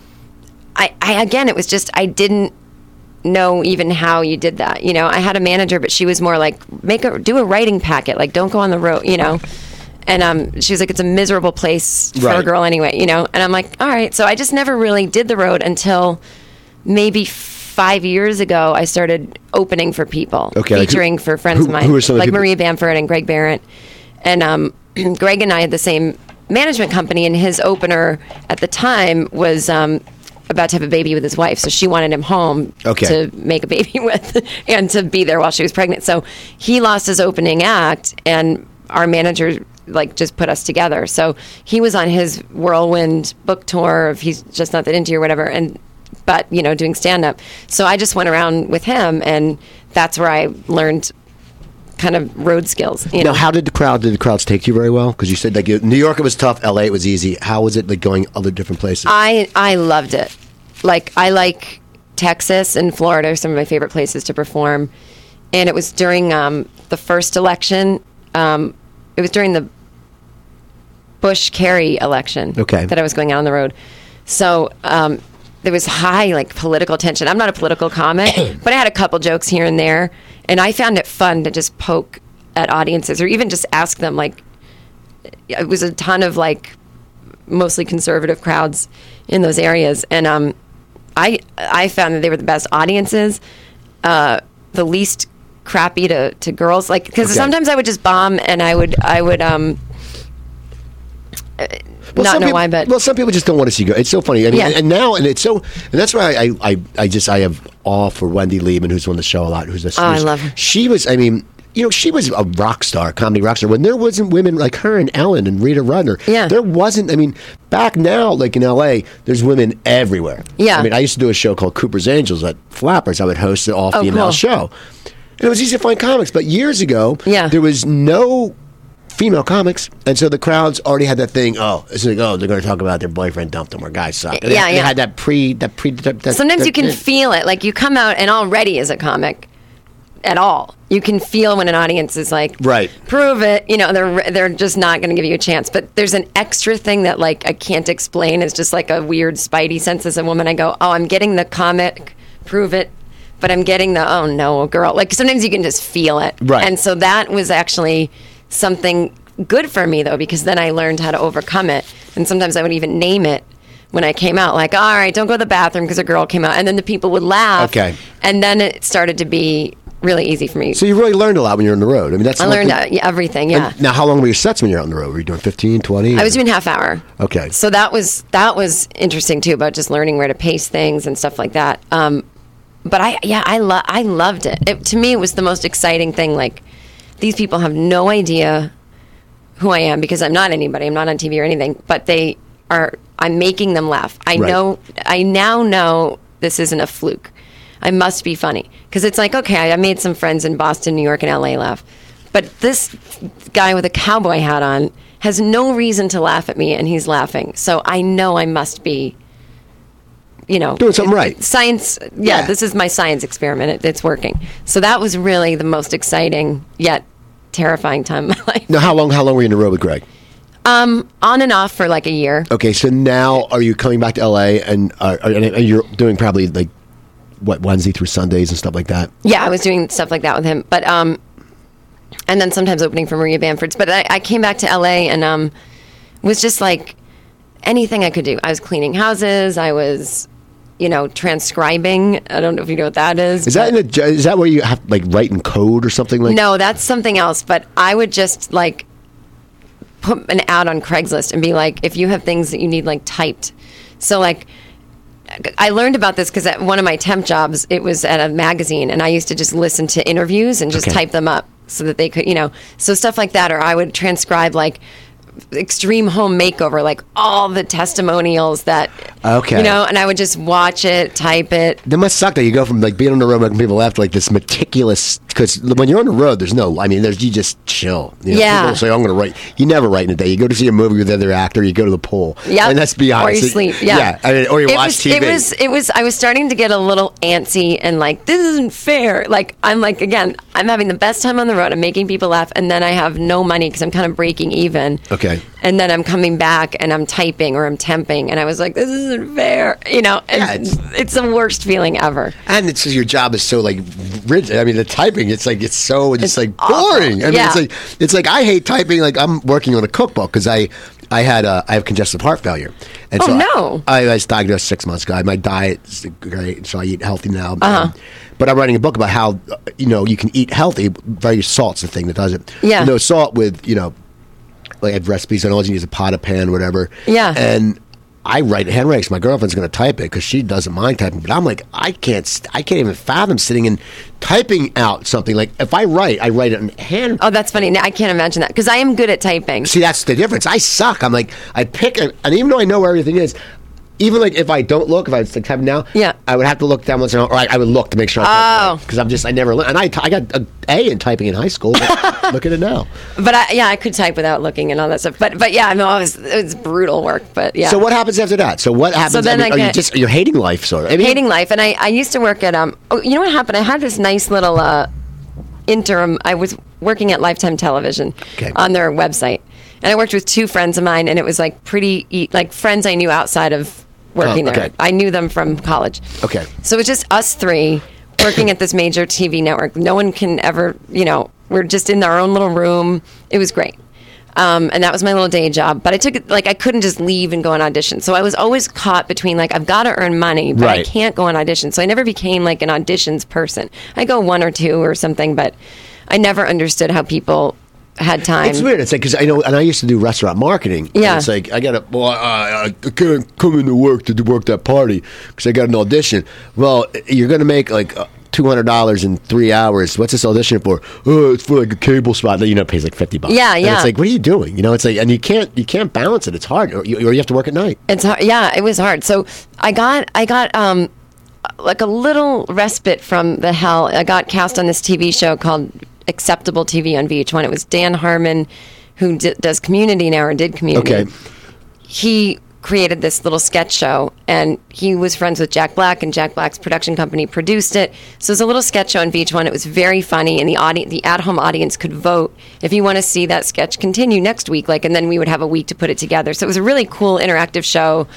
I again, it was just I didn't know even how you did that. I had a manager, but she was more like do a writing packet, don't go on the road, And she was like, it's a miserable place for a girl anyway, And I'm like, all right. So I just never really did the road until maybe 5 years ago. I started opening for people, featuring for friends of mine, who are some of the people? Maria Bamford and Greg Barrett. And Greg and I had the same management company, and his opener at the time was about to have a baby with his wife, so she wanted him home to make a baby with and to be there while she was pregnant. So he lost his opening act, and our manager just put us together. So he was on his whirlwind book tour of He's Just Not That Into You or whatever, but doing stand-up. So I just went around with him, and that's where I learned kind of road skills. Now, how did the crowds take you very well? Because you said New York it was tough, LA it was easy. How was it going other different places? I loved it. I like Texas and Florida are some of my favorite places to perform. And it was during the first election. It was during the Bush-Kerry election that I was going out on the road. So there was high political tension. I'm not a political comic, but I had a couple jokes here and there, and I found it fun to just poke at audiences or even just ask them. It was a ton of mostly conservative crowds in those areas, and I found that they were the best audiences, the least crappy to girls, because sometimes I would just bomb, and I would not know why, but some people just don't want to see go. It's so funny. I mean, and that's why I have awe for Wendy Liebman, who's on the show a lot. I love her. She was. I mean, she was a rock star, comedy rock star. When there wasn't women like her and Ellen and Rita Rudner, there wasn't. I mean, back now, in LA, there's women everywhere. Yeah. I mean, I used to do a show called Cooper's Angels at Flappers. I would host an all-female show, and it was easy to find comics. But years ago, there was no female comics, and so the crowds already had that thing. Oh, it's like, oh, they're going to talk about their boyfriend dumped them or guys suck. They had that Sometimes you can feel it. Like you come out and already as a comic, at all, you can feel when an audience is like, right, prove it. You know, they're just not going to give you a chance. But there's an extra thing that like I can't explain. It's just like a weird spidey sense as a woman. I go, oh, I'm getting the comic, prove it. But I'm getting the, oh no, girl. Like sometimes you can just feel it. Right. And so that was actually something good for me though, because then I learned how to overcome it. And sometimes I would even name it when I came out. Like, all right, don't go to the bathroom because a girl came out. And then the people would laugh. Okay. And then it started to be really easy for me. So you really learned a lot when you're on the road. I mean, I learned everything, yeah. Now, how long were your sets when you're out on the road? Were you doing 15, 20? I was doing half hour. Okay. So that was interesting too, about just learning where to pace things and stuff like that. But I loved it. To me, it was the most exciting thing. Like, these people have no idea who I am because I'm not anybody. I'm not on TV or anything. But I'm making them laugh. I now know this isn't a fluke. I must be funny. Because it's like, okay, I made some friends in Boston, New York, and LA laugh. But this guy with a cowboy hat on has no reason to laugh at me, and he's laughing. So I know I must be, doing something right. Science, yeah, this is my science experiment. It's working. So that was really the most exciting yet terrifying time of my life. Now, how long were you in the road with Greg? On and off for like a year. Okay, so now are you coming back to LA and you're doing probably like Wednesday through Sundays and stuff like that? Yeah, I was doing stuff like that with him, but and then sometimes opening for Maria Bamford's. But I came back to LA and was just like anything I could do. I was cleaning houses. I was, transcribing. I don't know if you know what that is. Is that where you have like write in code or something like? No, that's something else. But I would just like put an ad on Craigslist and be like, if you have things that you need like typed. So like, I learned about this because at one of my temp jobs, it was at a magazine, and I used to just listen to interviews and just type them up so that they could, so stuff like that. Or I would transcribe like extreme home makeover, like all the testimonials that, and I would just watch it, type it. That must suck that you go from like being on the road making people laugh to like this meticulous, because when you're on the road, you just chill. People say, I'm going to write. You never write in a day. You go to see a movie with the other actor, you go to the pool. Yeah. And let's be honest. Or you sleep. Yeah. Or you watch TV. I was starting to get a little antsy and like, this isn't fair. Like, I'm like, again, I'm having the best time on the road. I'm making people laugh. And then I have no money because I'm kind of breaking even. Okay. And then I'm coming back and I'm typing or I'm temping, and I was like, this isn't fair, it's the worst feeling ever. And it's your job is so like rigid. I mean, the typing, it's like it's boring. Awful. I mean, it's like I hate typing. Like I'm working on a cookbook because I have congestive heart failure. And I was diagnosed 6 months ago. My diet's great, so I eat healthy now. But I'm writing a book about how you can eat healthy. Very salt's the thing that does it. Yeah. No salt with like I have recipes, I always use a pot, a pan, whatever. Yeah. And I write handwriting. My girlfriend's going to type it because she doesn't mind typing. But I'm like, I can't even fathom sitting and typing out something. Like if I write it in hand. Oh, that's funny. I can't imagine that because I am good at typing. See, that's the difference. I suck. I'm like, I pick it, and even though I know where everything is, even like if I don't look, if I was like typing now, I would have to look down once in a while, or I would look to make sure I because I never look. And I got an A in typing in high school. But look at it now. But I could type without looking and all that stuff. But yeah, it was brutal work. But yeah. So what happens after that? So what happens? So then you're hating life, sort of. Hating life, and I used to work at you know what happened? I had this nice little interim. I was working at Lifetime Television on their website, and I worked with two friends of mine, and it was like like friends I knew outside of working there. I knew them from college. Okay. So it was just us three working at this major TV network. No one can ever, we're just in our own little room. It was great. And that was my little day job. But I took it, I couldn't just leave and go on audition. So I was always caught between, I've got to earn money, but I can't go on auditions. So I never became, an auditions person. I go one or two or something, but I never understood how people had time. It's weird. It's like, because I know, and I used to do restaurant marketing. Yeah. It's like, I can't come into work to work that party because I got an audition. Well, you're going to make $200 in 3 hours. What's this audition for? Oh, it's for a cable spot that pays $50. Yeah. And it's like, what are you doing? It's like, and you can't balance it. It's hard, or you have to work at night. It's hard. Yeah, it was hard. So I got like a little respite from the hell. I got cast on this TV show called Acceptable TV on VH1. It was Dan Harmon, who does Community now, or did Community. Okay. He created this little sketch show, and he was friends with Jack Black, and Jack Black's production company produced it. So it was a little sketch show on VH1. It was very funny, and the at-home audience could vote if you want to see that sketch continue next week, and then we would have a week to put it together. So it was a really cool interactive show,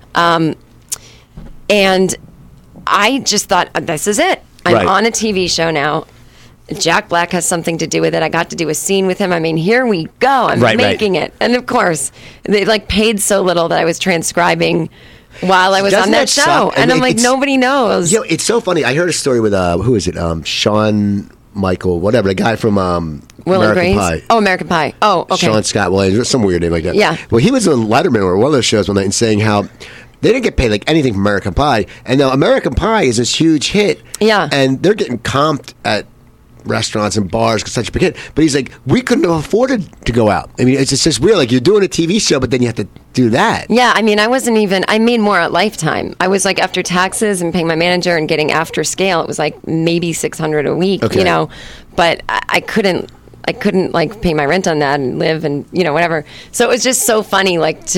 and I just thought, this is it. I'm on a TV show now. Jack Black has something to do with it. I got to do a scene with him. I mean, here we go. I'm making it. And of course, they paid so little that I was transcribing while I was on that show. And I'm like, nobody knows. It's so funny. I heard a story with, who is it? Shawn Michael, whatever, the guy from American Pie. Oh, American Pie. Oh, okay. Sean Scott Williams, some weird name like that. Yeah. Well, he was on Letterman or one of those shows one night and saying how they didn't get paid anything from American Pie. And now American Pie is this huge hit. Yeah. And they're getting comped at restaurants and bars because such a big hit. But he's like, we couldn't have afforded to go out. I mean, it's just weird. You're doing a TV show, but then you have to do that. Yeah, I mean, I made more at Lifetime. I was after taxes and paying my manager and getting after scale, it was maybe $600 a week, but I couldn't pay my rent on that and live and, whatever. So it was just so funny,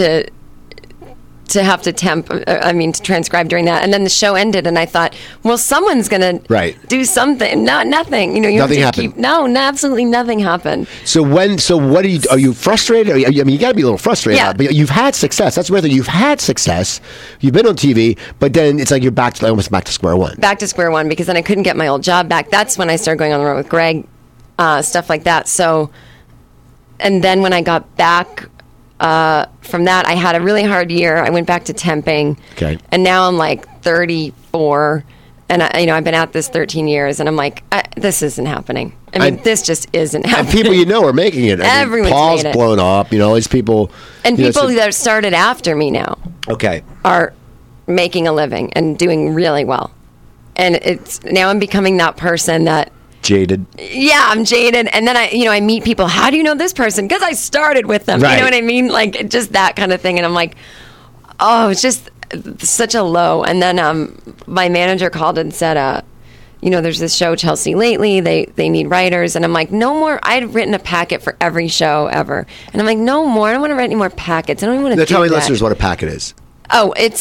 to have to to transcribe during that. And then the show ended, and I thought, well, someone's going to do something. No, nothing. Nothing happened. Absolutely nothing happened. So what are you frustrated? You got to be a little frustrated. Yeah. But you've had success. That's the weird thing. You've had success. You've been on TV, but then it's you're almost back to square one. Back to square one, because then I couldn't get my old job back. That's when I started going on the road with Greg, stuff like that. So, and then when I got back from that, I had a really hard year. I went back to temping. Okay. And now I'm 34, and I've been at this 13 years, and I'm this isn't happening. This just isn't happening. And people are making it. Everyone's Paul's made it. blown up. It's people. And people that started after me now. Okay. Are making a living and doing really well. And now I'm becoming that person that. Jaded. Yeah, I'm jaded. And then I meet people. How do you know this person? Because I started with them. Right. You know what I mean? Just that kind of thing. And I'm like, oh, it's just such a low. And then my manager called and said, there's this show, Chelsea Lately. They need writers. And I'm like, no more. I had written a packet for every show ever. And I'm like, no more. I don't want to write any more packets. I don't even want to do that. Tell me, listeners, what a packet is. Oh, it's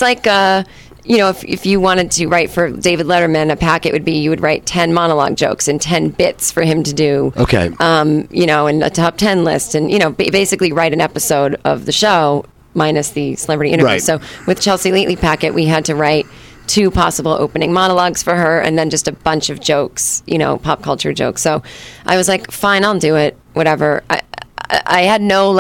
if you wanted to write for David Letterman, a packet would be you would write 10 monologue jokes and 10 bits for him to do. Okay. And a top 10 list, and basically write an episode of the show minus the celebrity interview. Right. So with Chelsea Lately packet, we had to write 2 possible opening monologues for her, and then just a bunch of jokes, pop culture jokes. So I was like, fine, I'll do it. Whatever. I had no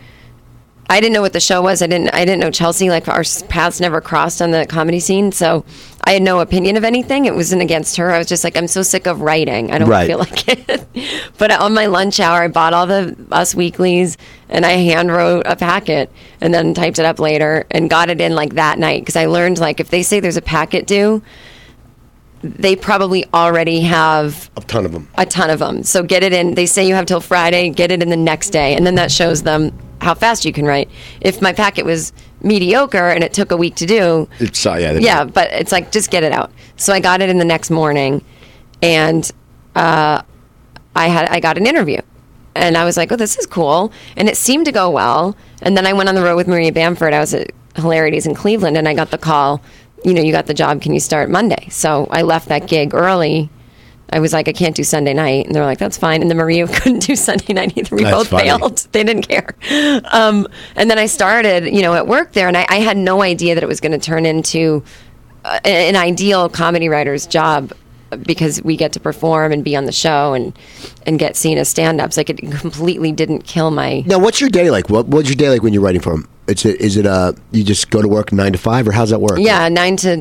I didn't know what the show was. I didn't know Chelsea. Our paths never crossed on the comedy scene, so I had no opinion of anything. It wasn't against her. I was just I'm so sick of writing. I don't feel like it. But on my lunch hour, I bought all the Us Weeklies, and I hand wrote a packet, and then typed it up later, and got it in that night, because I learned if they say there's a packet due, they probably already have a ton of them. So get it in. They say you have till Friday. Get it in the next day, and then that shows them how fast you can write. If my packet was mediocre and it took a week to do, but it's just get it out. So I got it in the next morning, and I got an interview, and I was like, oh, this is cool, and it seemed to go well. And then I went on the road with Maria Bamford. I was at Hilarities in Cleveland, and I got the call, you got the job, can you start Monday? So I left that gig early. I was like, I can't do Sunday night. And they're like, that's fine. And then Maria couldn't do Sunday night either. We both failed. They didn't care. And then I started, at work there. And I had no idea that it was going to turn into an ideal comedy writer's job, because we get to perform and be on the show and get seen as stand-ups. It completely didn't kill my... Now, what's your day like? What's your day like when you're writing for them? Is it you just go to work 9 to 5, or how's that work? Yeah, 9 to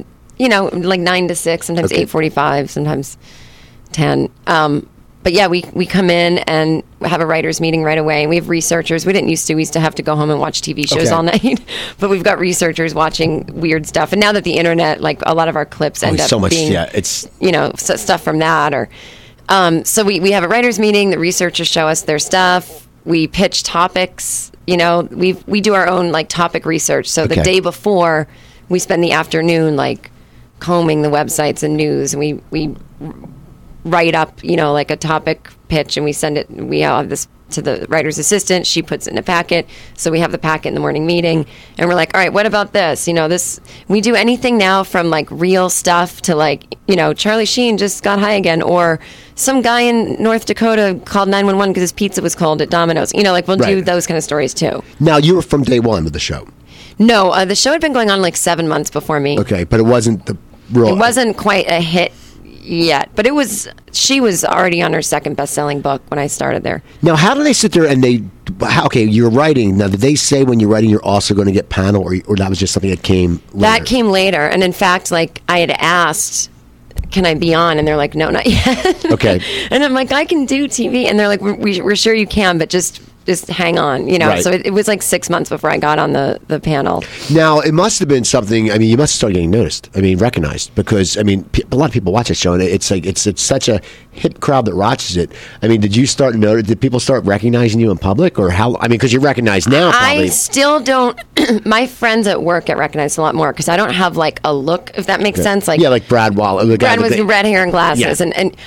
6, sometimes 8:45, sometimes 10. But yeah, we come in and have a writer's meeting right away. And we have researchers. We used to have to go home and watch TV shows all night. But we've got researchers watching weird stuff. And now that the internet, a lot of our clips end up being, it's stuff from that. Or so we have a writer's meeting. The researchers show us their stuff. We pitch topics. We do our own topic research. So the day before, we spend the afternoon combing the websites and news, and we write up, a topic pitch, and we send it. We have this to the writer's assistant. She puts it in a packet. So we have the packet in the morning meeting, and we're like, all right, what about this? This, we do anything now from like real stuff to like, Charlie Sheen just got high again, or some guy in North Dakota called 911 because his pizza was cold at Domino's. We'll do those kind of stories too. Now, you were from day one with the show. No, the show had been going on like 7 months before me. Okay, but it wasn't the real... It wasn't quite a hit yet, but she was already on her second best-selling book when I started there. Now, how do they sit there and you're writing. Now, did they say when you're writing you're also going to get panel, or that was just something that came later? That came later, and in fact, like, I had asked, can I be on? And they're like, no, not yet. Okay. And I'm like, I can do TV. And they're like, we're sure you can, but just hang on, Right. So it was like 6 months before I got on the panel. Now, it must have been something, you must start getting noticed, recognized, because, a lot of people watch this show, and it's like, it's such a hit crowd that watches it. Did you start notice? Did people start recognizing you in public, or how, because you're recognized now, probably. I still don't, my friends at work get recognized a lot more, because I don't have, like, a look, if that makes sense. Like, yeah, like Brad Wallace. Brad was red hair and glasses, yeah. and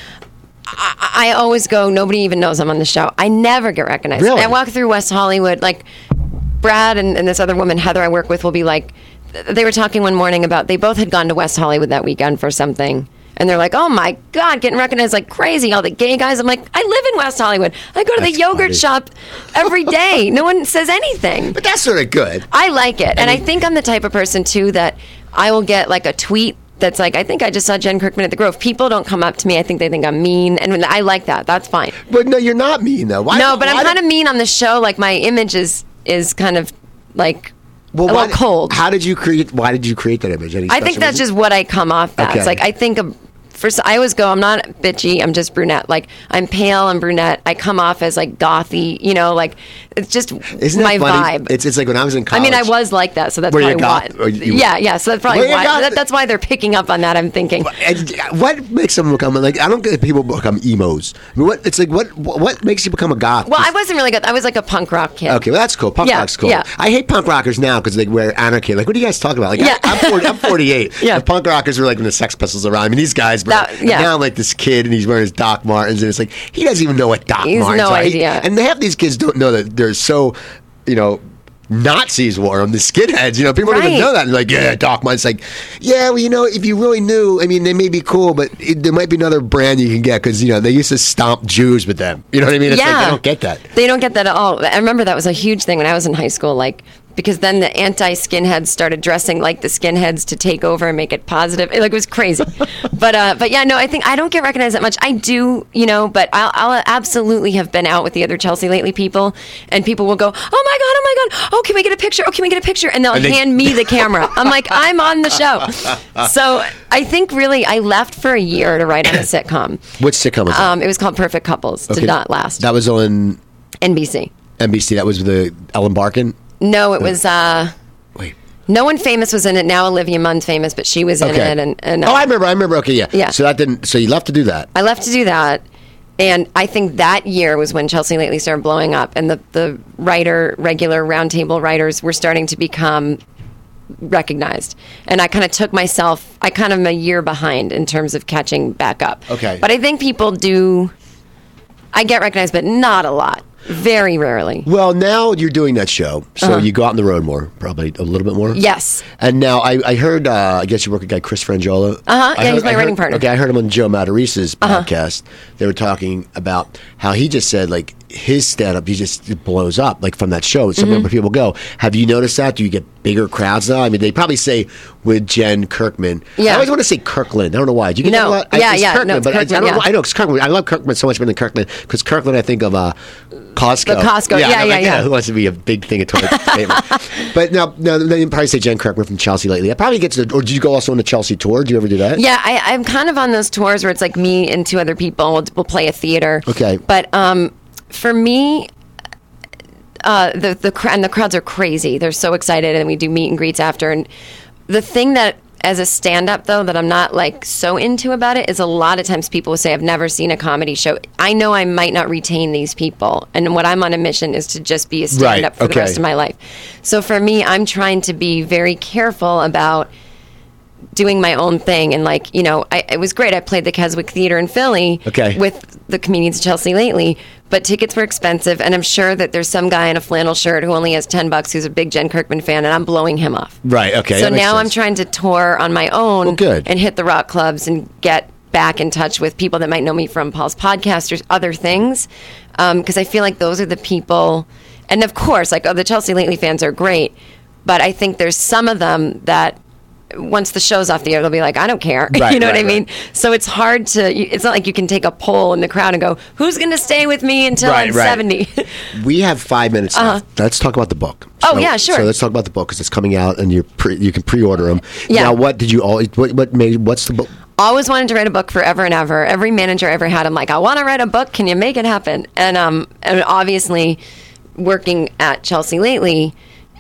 I always go, nobody even knows I'm on the show. I never get recognized. Really? I walk through West Hollywood, like Brad and this other woman, Heather, I work with, will be like, they were talking one morning about, they both had gone to West Hollywood that weekend for something. And they're like, oh my God, getting recognized like crazy. All the gay guys. I'm like, I live in West Hollywood. I go to the yogurt shop every day. No one says anything. But that's sort of good. I like it. And I think I'm the type of person, too, that I will get like a tweet that's like, I think I just saw Jen Kirkman at the Grove. People don't come up to me. I think they think I'm mean. And I like that. That's fine. But no, you're not mean, though. I'm kind of mean on the show. Like, my image is kind of like a little cold. Why did you create that image? I think that's just what I come off as. Okay. Like, I think I always go, I'm not bitchy, I'm just brunette. Like, I'm pale, I'm brunette. I come off as like gothy, like, it's just Isn't my funny? vibe. It's like when I was in college. I was like that, so that's Were you probably goth? why. Yeah, so that's probably why. That's why they're picking up on that, I'm thinking. What makes someone become, like, I don't get people become emos. What makes you become a goth? Well, I wasn't really goth. I was like a punk rock kid. Okay, well, that's cool. Punk rock's cool. Yeah. I hate punk rockers now because they wear anarchy. Like, what are you guys talking about? Like, Yeah. I'm 48. Yeah. The punk rockers were like when the Sex Pistols were around. These guys, now I'm like this kid and he's wearing his Doc Martens, and it's like, he doesn't even know what Doc Martens are. Idea. And half these kids don't know that they're so, Nazis wore them, the skinheads. People don't even know that. And like, yeah, Doc Martens. Like, yeah, well, if you really knew, they may be cool, but there might be another brand you can get because, they used to stomp Jews with them. You know what I mean? It's like, they don't get that. They don't get that at all. I remember that was a huge thing when I was in high school, like, because then the anti-skinheads started dressing like the skinheads to take over and make it positive. It was crazy. But yeah, no, I think I don't get recognized that much. I do, but I'll absolutely have been out with the other Chelsea Lately people, and people will go, oh my God, oh, can we get a picture? Oh, can we get a picture? And they'll hand me the camera. I'm like, I'm on the show. So I think really I left for a year to write on a sitcom. Which sitcom was it? It was called Perfect Couples. Did not last. That was on NBC. That was the Ellen Barkin? No, it was. Wait. No one famous was in it. Now Olivia Munn's famous, but she was in it. And I remember. Okay, yeah. Yeah. So you left to do that. I left to do that, and I think that year was when Chelsea Lately started blowing up, and the regular roundtable writers were starting to become recognized. And I kind of took myself. I kind of am a year behind in terms of catching back up. Okay. But I think people do. I get recognized, but not a lot. Very rarely. Well, now you're doing that show, so you go out on the road more, probably a little bit more. Yes. And now I heard, I guess you work with a guy, Chris Frangiola. Yeah, he's my writing partner. Okay, I heard him on Joe Matarese's podcast. They were talking about how he just said, like, his stand-up, it blows up, like, from that show. Some people go, have you noticed that? Do you get bigger crowds now? They probably say with Jen Kirkman. Yeah. I always want to say Kirkland. I don't know why. Do you get that a lot? Kirkman, no, it's but Kirkman, I know it's Kirkman. I love Kirkman so much more than Kirkland, because Kirkland, I think of Costco. The Costco, yeah. Who wants to be a big thing at toilet paper? But now they probably say Jen Kirkman from Chelsea Lately. I probably get to or did you go also on the Chelsea tour? Do you ever do that? Yeah, I'm kind of on those tours where it's like me and two other people. We'll play a theater. Okay. But for me, the crowds are crazy. They're so excited, and we do meet and greets after. And the thing that, as a stand-up, though, that I'm not, like, so into about it is a lot of times people will say, I've never seen a comedy show. I know I might not retain these people. And what I'm on a mission is to just be a stand-up for the rest of my life. So for me, I'm trying to be very careful about doing my own thing. And like, you know, it was great. I played the Keswick Theater in Philly with the comedians of Chelsea Lately, but tickets were expensive. And I'm sure that there's some guy in a flannel shirt who only has $10 who's a big Jen Kirkman fan, and I'm blowing him off. Right. Okay. So now I'm trying to tour on my own and hit the rock clubs and get back in touch with people that might know me from Paul's podcast or other things. Because I feel like those are the people. And of course, like, the Chelsea Lately fans are great, but I think there's some of them that once the show's off the air, they'll be like, I don't care. Right, you know what I mean? So it's hard to, it's not like you can take a poll in the crowd and go, who's going to stay with me until I'm 70? We have 5 minutes left. Let's talk about the book. Oh, yeah, sure. So let's talk about the book because it's coming out and you can pre-order them. Yeah. Now, what's the book? Always wanted to write a book forever and ever. Every manager I ever had, I'm like, I want to write a book. Can you make it happen? And obviously, working at Chelsea Lately,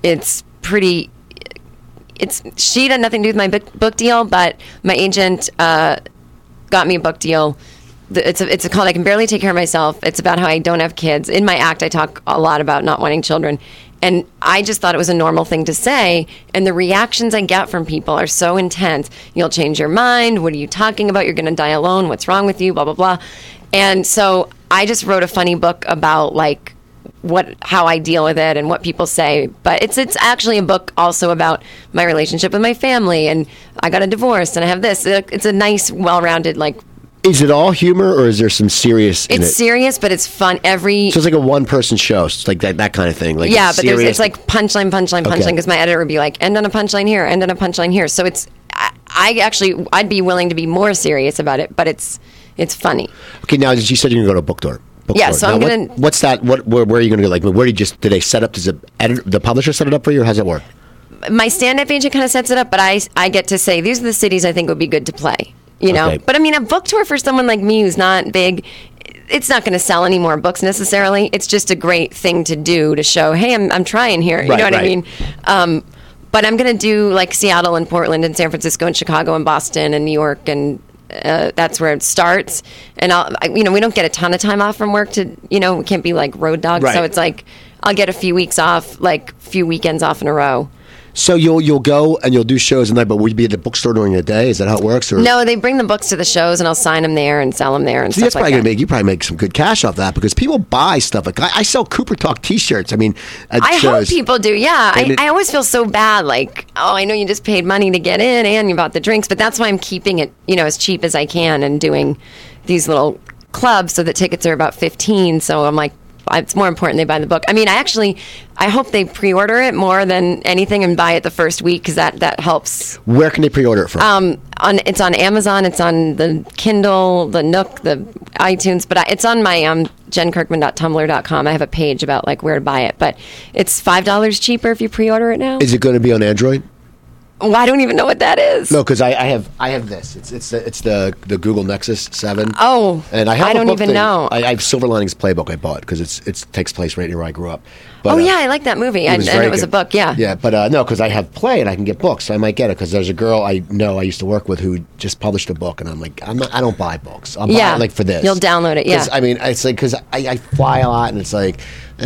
she had nothing to do with my book deal, but my agent got me a book deal. It's called I Can Barely Take Care of Myself. It's about how I don't have kids. In my act, I talk a lot about not wanting children. And I just thought it was a normal thing to say. And the reactions I get from people are so intense. You'll change your mind. What are you talking about? You're going to die alone. What's wrong with you? Blah, blah, blah. And so I just wrote a funny book about, like, how I deal with it and what people say. But it's actually a book also about my relationship with my family, and I got a divorce and I have this. It's a nice, well-rounded, like. Is it all humor or is there some serious in it? It's serious, but it's fun. So it's like a one-person show. It's like that kind of thing. Like, yeah, but it's like punchline, because my editor would be like, end on a punchline here, end on a punchline here. So it's, I'd be willing to be more serious about it, but it's funny. Okay, now you said you're going to go to a book tour. Yeah, so I'm going to... What's that? Where are you going to go? Like, did they set up, does the publisher set it up for you, or how does it work? My stand-up agent kind of sets it up, but I get to say, these are the cities I think would be good to play, you know? Okay. But I mean, a book tour for someone like me who's not big, it's not going to sell any more books necessarily. It's just a great thing to do to show, hey, I'm trying here. You know what I mean? But I'm going to do like Seattle and Portland and San Francisco and Chicago and Boston and New York, and that's where it starts. And we don't get a ton of time off from work we can't be like road dogs. Right. So it's like I'll get a few weeks off, like a few weekends off in a row. So you'll go and you'll do shows at night, but will you be at the bookstore during the day? Is that how it works? Or? No, they bring the books to the shows, and I'll sign them there and sell them there and stuff that's probably like that. You probably make some good cash off that because people buy stuff. Like I sell Cooper Talk T-shirts. I mean, I hope people do. Yeah, I always feel so bad. Like, oh, I know you just paid money to get in and you bought the drinks, but that's why I'm keeping it, as cheap as I can and doing these little clubs so that tickets are about $15. So I'm like, it's more important they buy the book. I mean, I hope they pre-order it more than anything and buy it the first week because that helps. Where can they pre-order it from? It's on Amazon. It's on the Kindle, the Nook, the iTunes. But it's on my jenkirkman.tumblr.com. I have a page about like where to buy it. But it's $5 cheaper if you pre-order it now. Is it going to be on Android? Well, I don't even know what that is. No, because I have this. It's the Google Nexus 7. Oh, and I don't even know. I have Silver Linings Playbook I bought because it takes place right near where I grew up. But, yeah, I like that movie. And it was a book. Yeah. Yeah, but no, because I have Play and I can get books, so I might get it because there's a girl I know I used to work with who just published a book, and I'm like, I don't buy books. I'll buy it like for this. You'll download it. Yeah. I mean, it's like because I fly a lot, and it's like.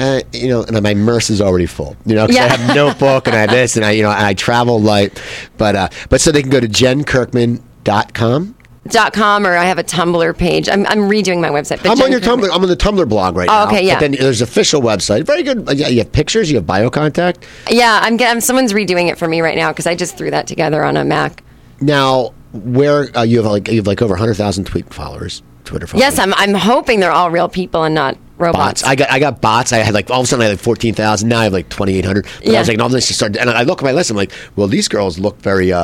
And my Merce is already full, because I have Notebook and I have this, and I travel light, but so they can go to jenkirkman.com. .com, or I have a Tumblr page. I'm redoing my website. But I'm on your Tumblr. I'm on the Tumblr blog right now. Okay, yeah. But then there's an official website. Very good. You have pictures. You have bio contact. Yeah, someone's redoing it for me right now because I just threw that together on a Mac. Now, where you have like over 100,000 Twitter followers. Yes, I'm hoping they're all real people and not robots. I got bots. I had all of a sudden I had 14,000. Now I have 2,800. But I was like, no, this just started. And I look at my list. I'm like, well, these girls look very.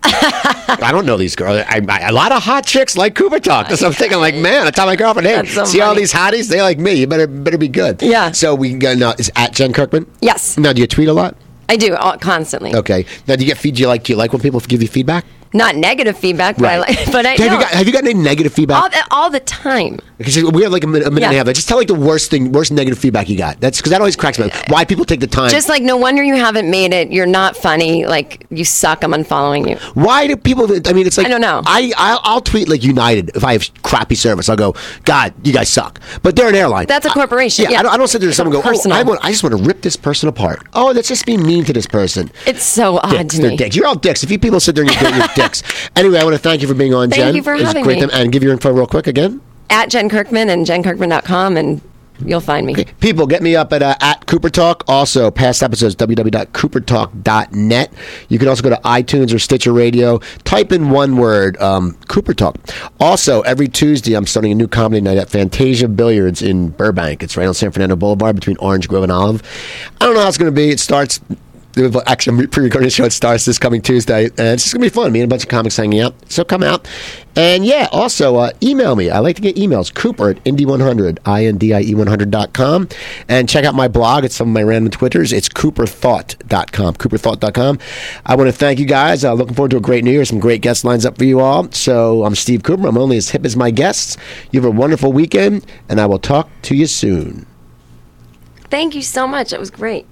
I don't know these girls. A lot of hot chicks like Cooper Talk. So I'm thinking, like, man, I tell my girlfriend, hey, see all these hotties? They like me. You better be good. Yeah. So we can go now. Is at Jen Kirkman? Yes. Now, do you tweet a lot? I do constantly. Okay. Now, do you like when people give you feedback? Not negative feedback, but right. Have you gotten any negative feedback? All the time. Because we have like a minute and a half. Just tell the worst negative feedback you got. That's because that always cracks me up. Why people take the time? Just like, no wonder you haven't made it. You're not funny. Like, you suck. I'm unfollowing you. Why do people? I mean, it's like I don't know. I'll tweet like United if I have crappy service. I'll go, God, you guys suck. But they're an airline. That's a corporation. I don't sit there to someone and go, I just want to rip this person apart. Oh, that's just being mean to this person. It's so odd to me. They're dicks. You're all dicks. If you people sit there and you're dicks. chicks. Anyway, I want to thank you for being on, Jen. Thank you for having me. And give your info real quick again. At Jen Kirkman and JenKirkman.com, and you'll find me. Okay. People, get me up at Cooper Talk. Also, past episodes, www.coopertalk.net. You can also go to iTunes or Stitcher Radio. Type in one word, Cooper Talk. Also, every Tuesday, I'm starting a new comedy night at Fantasia Billiards in Burbank. It's right on San Fernando Boulevard between Orange Grove and Olive. I don't know how it's going to be. It starts... Actually, I'm pre-recording the show. It starts this coming Tuesday, and it's just going to be fun. Me and a bunch of comics hanging out. So come out. And yeah, also email me. I like to get emails. Cooper at Indie100, INDIE100.com. And check out my blog. It's some of my random Twitters. It's CooperThought.com. CooperThought.com. I want to thank you guys. Looking forward to a great New Year. Some great guest lines up for you all. So I'm Steve Cooper. I'm only as hip as my guests. You have a wonderful weekend, and I will talk to you soon. Thank you so much. It was great.